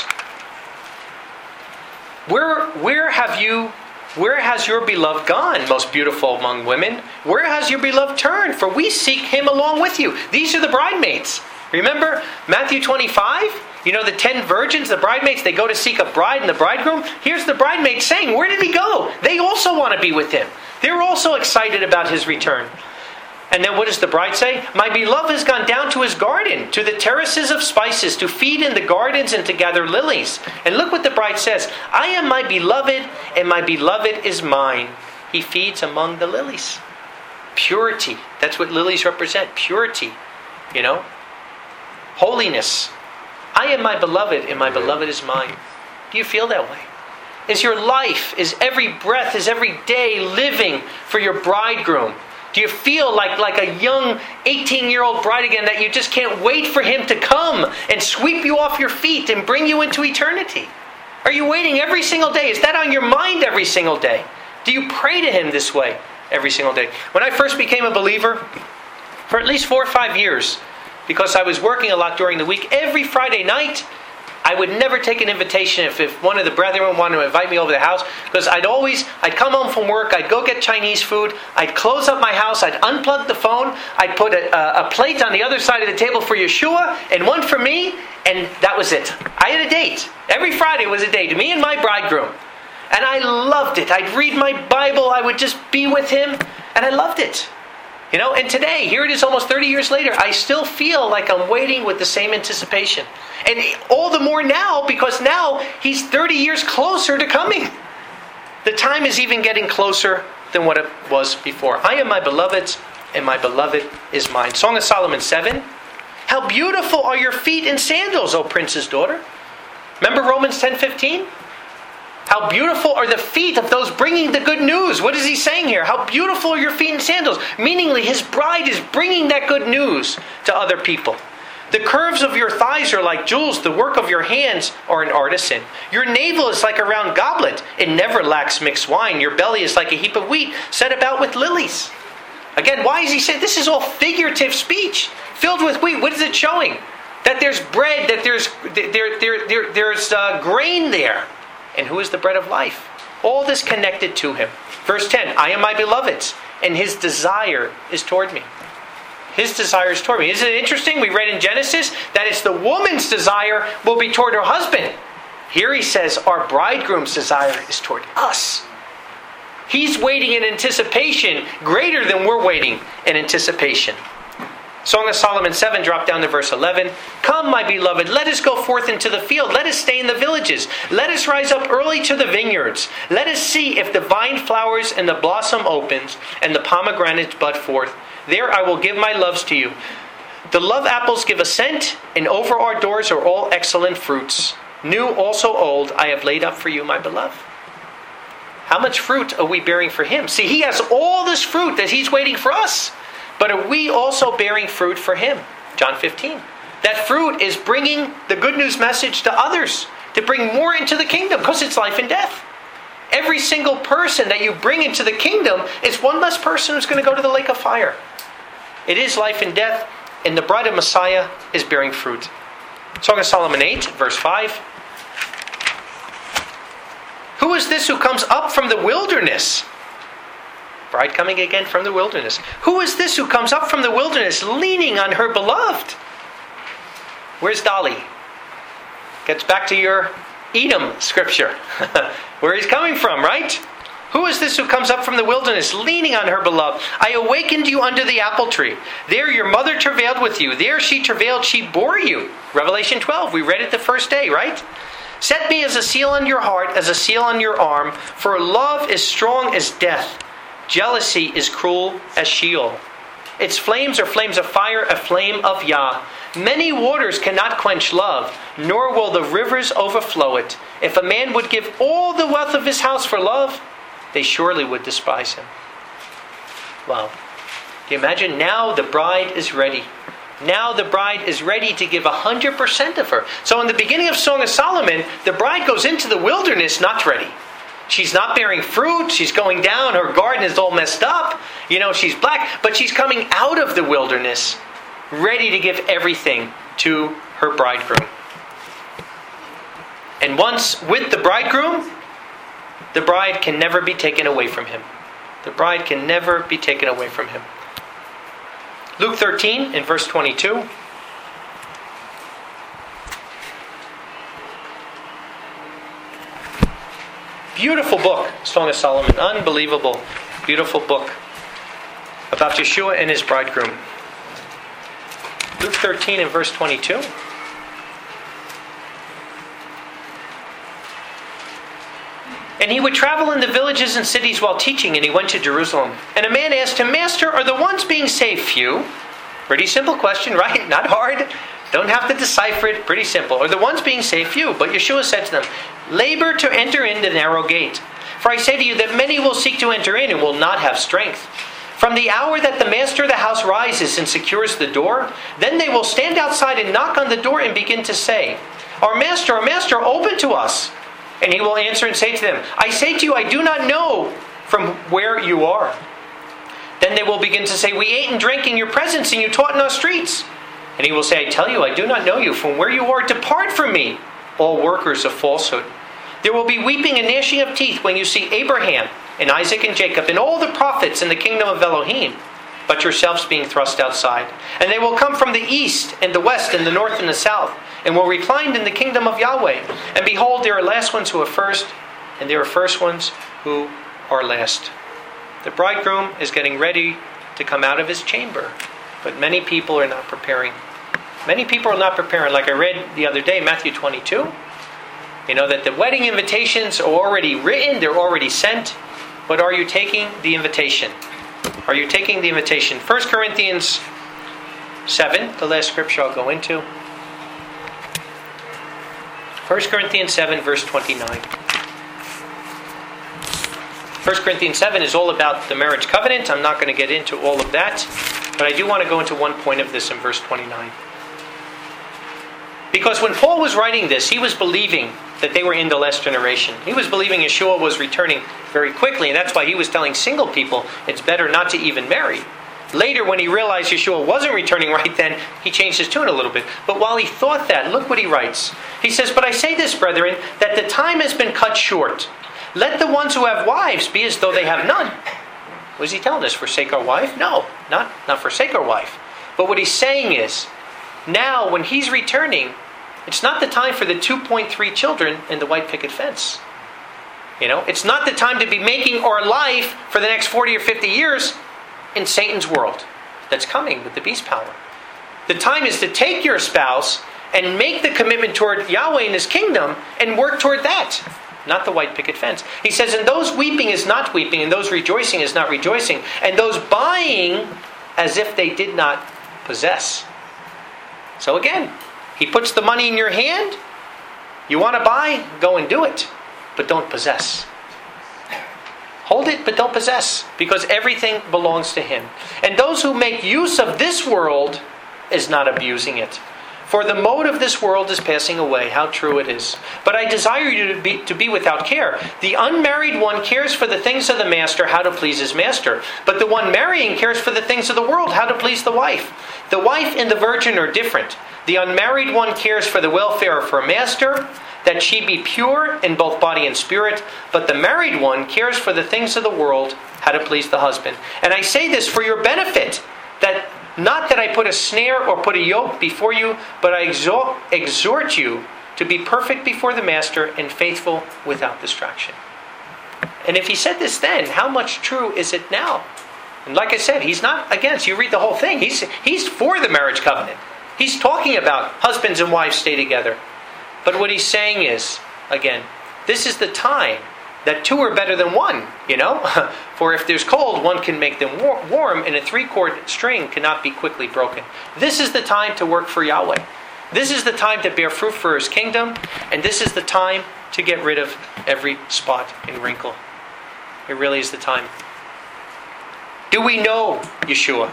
Where, where have you, where has your beloved gone, most beautiful among women? Where has your beloved turned? For we seek him along with you. These are the bridemaids. Remember Matthew twenty-five? You know the ten virgins, the bridemaids, they go to seek a bride and the bridegroom. Here's the bridemaids saying, where did he go? They also want to be with him. They're also excited about his return. And then what does the bride say? My beloved has gone down to his garden, to the terraces of spices, to feed in the gardens and to gather lilies. And look what the bride says. I am my beloved, and my beloved is mine. He feeds among the lilies. Purity. That's what lilies represent. Purity. You know? Holiness. I am my beloved, and my beloved is mine. Do you feel that way? Is your life, is every breath, is every day living for your bridegroom? Do you feel like, like a young eighteen-year-old bride again, that you just can't wait for him to come and sweep you off your feet and bring you into eternity? Are you waiting every single day? Is that on your mind every single day? Do you pray to him this way every single day? When I first became a believer, for at least four or five years, because I was working a lot during the week, every Friday night, I would never take an invitation if, if one of the brethren wanted to invite me over to the house, because I'd always, I'd come home from work, I'd go get Chinese food, I'd close up my house, I'd unplug the phone, I'd put a, a, a plate on the other side of the table for Yeshua, and one for me, and that was it. I had a date. Every Friday was a date, me and my bridegroom. And I loved it. I'd read my Bible, I would just be with him, and I loved it. You know, and today, here it is almost thirty years later, I still feel like I'm waiting with the same anticipation. And all the more now, because now he's thirty years closer to coming. The time is even getting closer than what it was before. I am my beloved's, and my beloved is mine. Song of Solomon seven. How beautiful are your feet in sandals, O prince's daughter. Remember Romans ten fifteen? How beautiful are the feet of those bringing the good news. What is he saying here? How beautiful are your feet in sandals. Meaningly, his bride is bringing that good news to other people. The curves of your thighs are like jewels. The work of your hands are an artisan. Your navel is like a round goblet. It never lacks mixed wine. Your belly is like a heap of wheat set about with lilies. Again, why is he saying this is all figurative speech? Filled with wheat. What is it showing? That there's bread, that there's there, there, there, there's uh, grain there. And who is the bread of life? All this connected to him. Verse ten, I am my beloved's, and his desire is toward me. His desire is toward me. Isn't it interesting? We read in Genesis that it's the woman's desire will be toward her husband. Here he says our bridegroom's desire is toward us. He's waiting in anticipation greater than we're waiting in anticipation. Song of Solomon seven, drop down to verse eleven. Come, my beloved, let us go forth into the field. Let us stay in the villages. Let us rise up early to the vineyards. Let us see if the vine flowers and the blossom opens and the pomegranates bud forth. There I will give my loves to you. The love apples give a scent, and over our doors are all excellent fruits. New, also old, I have laid up for you, my beloved. How much fruit are we bearing for him? See, he has all this fruit that he's waiting for us. But are we also bearing fruit for him? John fifteen. That fruit is bringing the good news message to others, to bring more into the kingdom, because it's life and death. Every single person that you bring into the kingdom is one less person who's going to go to the lake of fire. It is life and death, and the bride of Messiah is bearing fruit. Song of Solomon eight, verse five. Who is this who comes up from the wilderness? Bride coming again from the wilderness. Who is this who comes up from the wilderness leaning on her beloved? Where's Dolly? Gets back to your Edom scripture. Where he's coming from, right? Who is this who comes up from the wilderness leaning on her beloved? I awakened you under the apple tree. There your mother travailed with you. There she travailed, she bore you. Revelation twelve, we read it the first day, right? Set me as a seal on your heart, as a seal on your arm, for love is strong as death. Jealousy is cruel as Sheol. Its flames are flames of fire, a flame of Yah. Many waters cannot quench love, nor will the rivers overflow it. If a man would give all the wealth of his house for love, they surely would despise him. Wow. Can you imagine? Now the bride is ready. Now the bride is ready to give one hundred percent of her. So in the beginning of Song of Solomon, the bride goes into the wilderness not ready. She's not bearing fruit. She's going down. Her garden is all messed up. You know, she's black. But she's coming out of the wilderness ready to give everything to her bridegroom. And once with the bridegroom, the bride can never be taken away from him. The bride can never be taken away from him. Luke thirteen in verse twenty-two. Beautiful book, Song of Solomon. Unbelievable, beautiful book about Yeshua and his bridegroom. Luke thirteen and verse twenty-two. And he would travel in the villages and cities while teaching, and he went to Jerusalem. And a man asked him, Master, are the ones being saved few? Pretty simple question, right? Not hard. Don't have to decipher it. Pretty simple. Are the ones being saved few? But Yeshua said to them, labor to enter in the narrow gate. For I say to you that many will seek to enter in and will not have strength. From the hour that the master of the house rises and secures the door, then they will stand outside and knock on the door and begin to say, Our master, our master, open to us. And he will answer and say to them, I say to you, I do not know from where you are. Then they will begin to say, We ate and drank in your presence, and you taught in our streets. And he will say, I tell you, I do not know you. From where you are, depart from me, all workers of falsehood. There will be weeping and gnashing of teeth when you see Abraham and Isaac and Jacob and all the prophets in the kingdom of Elohim, but yourselves being thrust outside. And they will come from the east and the west and the north and the south, and will recline in the kingdom of Yahweh. And behold, there are last ones who are first, and there are first ones who are last. The bridegroom is getting ready to come out of his chamber, but many people are not preparing. Many people are not preparing. Like I read the other day, Matthew twenty-two, you know, that the wedding invitations are already written, they're already sent, but are you taking the invitation? Are you taking the invitation? First Corinthians seven, the last scripture I'll go into. First Corinthians seven, verse twenty-nine. First Corinthians seven is all about the marriage covenant. I'm not going to get into all of that, but I do want to go into one point of this in verse twenty-nine. Because when Paul was writing this, he was believing that they were in the last generation. He was believing Yeshua was returning very quickly, and that's why he was telling single people it's better not to even marry. Later, when he realized Yeshua wasn't returning right then, he changed his tune a little bit. But while he thought that, look what he writes. He says, But I say this, brethren, that the time has been cut short. Let the ones who have wives be as though they have none. What is he telling us? Forsake our wife? No, not, not forsake our wife. But what he's saying is, now when he's returning, it's not the time for the two point three children in the white picket fence. You know, it's not the time to be making our life for the next forty or fifty years in Satan's world that's coming with the beast power. The time is to take your spouse and make the commitment toward Yahweh and His kingdom and work toward that, not the white picket fence. He says, and those weeping is not weeping, and those rejoicing is not rejoicing, and those buying as if they did not possess. So again, He puts the money in your hand. You want to buy? Go and do it. But don't possess. Hold it, but don't possess. Because everything belongs to Him. And those who make use of this world is not abusing it. For the mode of this world is passing away. How true it is. But I desire you to be, to be without care. The unmarried one cares for the things of the master, how to please his master. But the one marrying cares for the things of the world, how to please the wife. The wife and the virgin are different. The unmarried one cares for the welfare of her master, that she be pure in both body and spirit. But the married one cares for the things of the world, how to please the husband. And I say this for your benefit, that not that I put a snare or put a yoke before you, but I exhort, exhort you to be perfect before the master and faithful without distraction. And if He said this then, how much true is it now? And like I said, He's not against. You read the whole thing. He's, he's for the marriage covenant. He's talking about husbands and wives stay together. But what He's saying is, again, this is the time that two are better than one, you know? For if there's cold, one can make them war- warm, and a three-chord string cannot be quickly broken. This is the time to work for Yahweh. This is the time to bear fruit for His kingdom, and this is the time to get rid of every spot and wrinkle. It really is the time. Do we know Yeshua?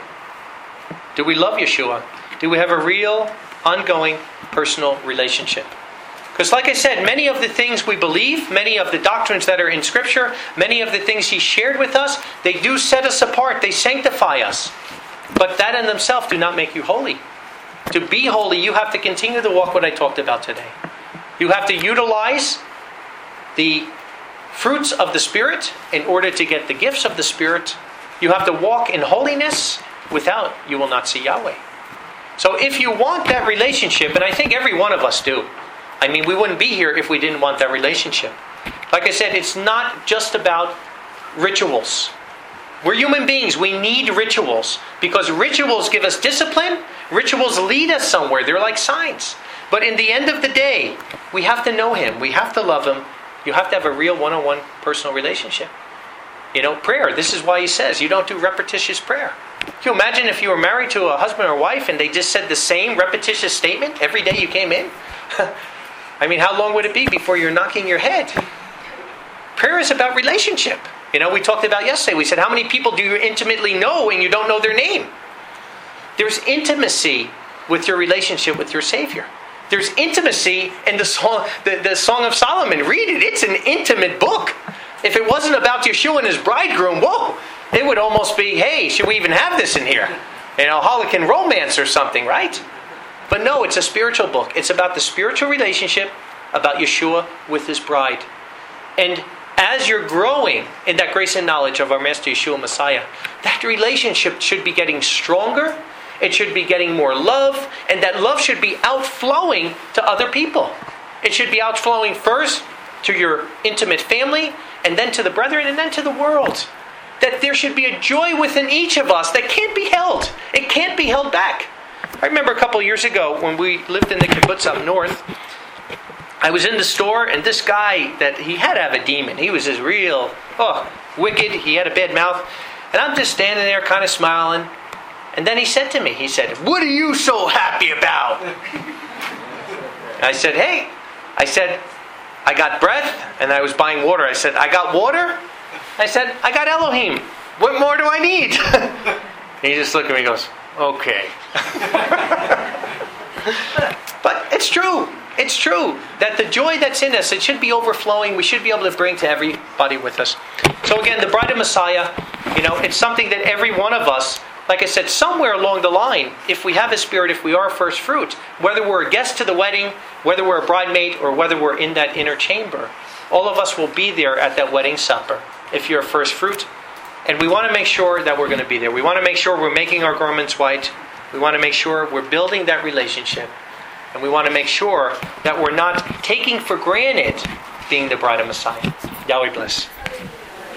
Do we love Yeshua? Do we have a real, ongoing, personal relationship? Because like I said, many of the things we believe, many of the doctrines that are in Scripture, many of the things He shared with us, they do set us apart. They sanctify us. But that in themselves do not make you holy. To be holy, you have to continue to walk what I talked about today. You have to utilize the fruits of the Spirit in order to get the gifts of the Spirit. You have to walk in holiness. Without, you will not see Yahweh. So if you want that relationship, and I think every one of us do, I mean, we wouldn't be here if we didn't want that relationship. Like I said, it's not just about rituals. We're human beings. We need rituals. Because rituals give us discipline. Rituals lead us somewhere. They're like signs. But in the end of the day, we have to know Him. We have to love Him. You have to have a real one-on-one personal relationship. You know, prayer. This is why He says you don't do repetitious prayer. Can you imagine if you were married to a husband or wife and they just said the same repetitious statement every day you came in? I mean, how long would it be before you're knocking your head? Prayer is about relationship. You know, we talked about yesterday. We said, how many people do you intimately know and you don't know their name? There's intimacy with your relationship with your Savior. There's intimacy in the song, the, the Song of Solomon. Read it. It's an intimate book. If it wasn't about Yeshua and His bridegroom, whoa, it would almost be, hey, should we even have this in here? You know, Harlequin romance or something, right? But no, it's a spiritual book. It's about the spiritual relationship, about Yeshua with His bride. And as you're growing in that grace and knowledge of our Master Yeshua Messiah, that relationship should be getting stronger. It should be getting more love. And that love should be outflowing to other people. It should be outflowing first to your intimate family, and then to the brethren, and then to the world. That there should be a joy within each of us that can't be held. It can't be held back. I remember a couple of years ago when we lived in the kibbutz up north, I was in the store, and this guy, that he had to have a demon. He was just real, oh, wicked. He had a bad mouth. And I'm just standing there kind of smiling. And then he said to me, he said, "What are you so happy about?" I said, "Hey," I said, "I got breath," and I was buying water. I said, "I got water." I said, "I got Elohim. What more do I need?" He just looked at me and goes, "Okay." But it's true. It's true that the joy that's in us, it should be overflowing. We should be able to bring to everybody with us. So again, the Bride of Messiah, you know, it's something that every one of us, like I said, somewhere along the line, if we have a spirit, if we are first fruit, whether we're a guest to the wedding, whether we're a bridesmaid, or whether we're in that inner chamber, all of us will be there at that wedding supper if you're a first fruit. And we want to make sure that we're going to be there. We want to make sure we're making our garments white. We want to make sure we're building that relationship. And we want to make sure that we're not taking for granted being the Bride of Messiah. Yahweh bless.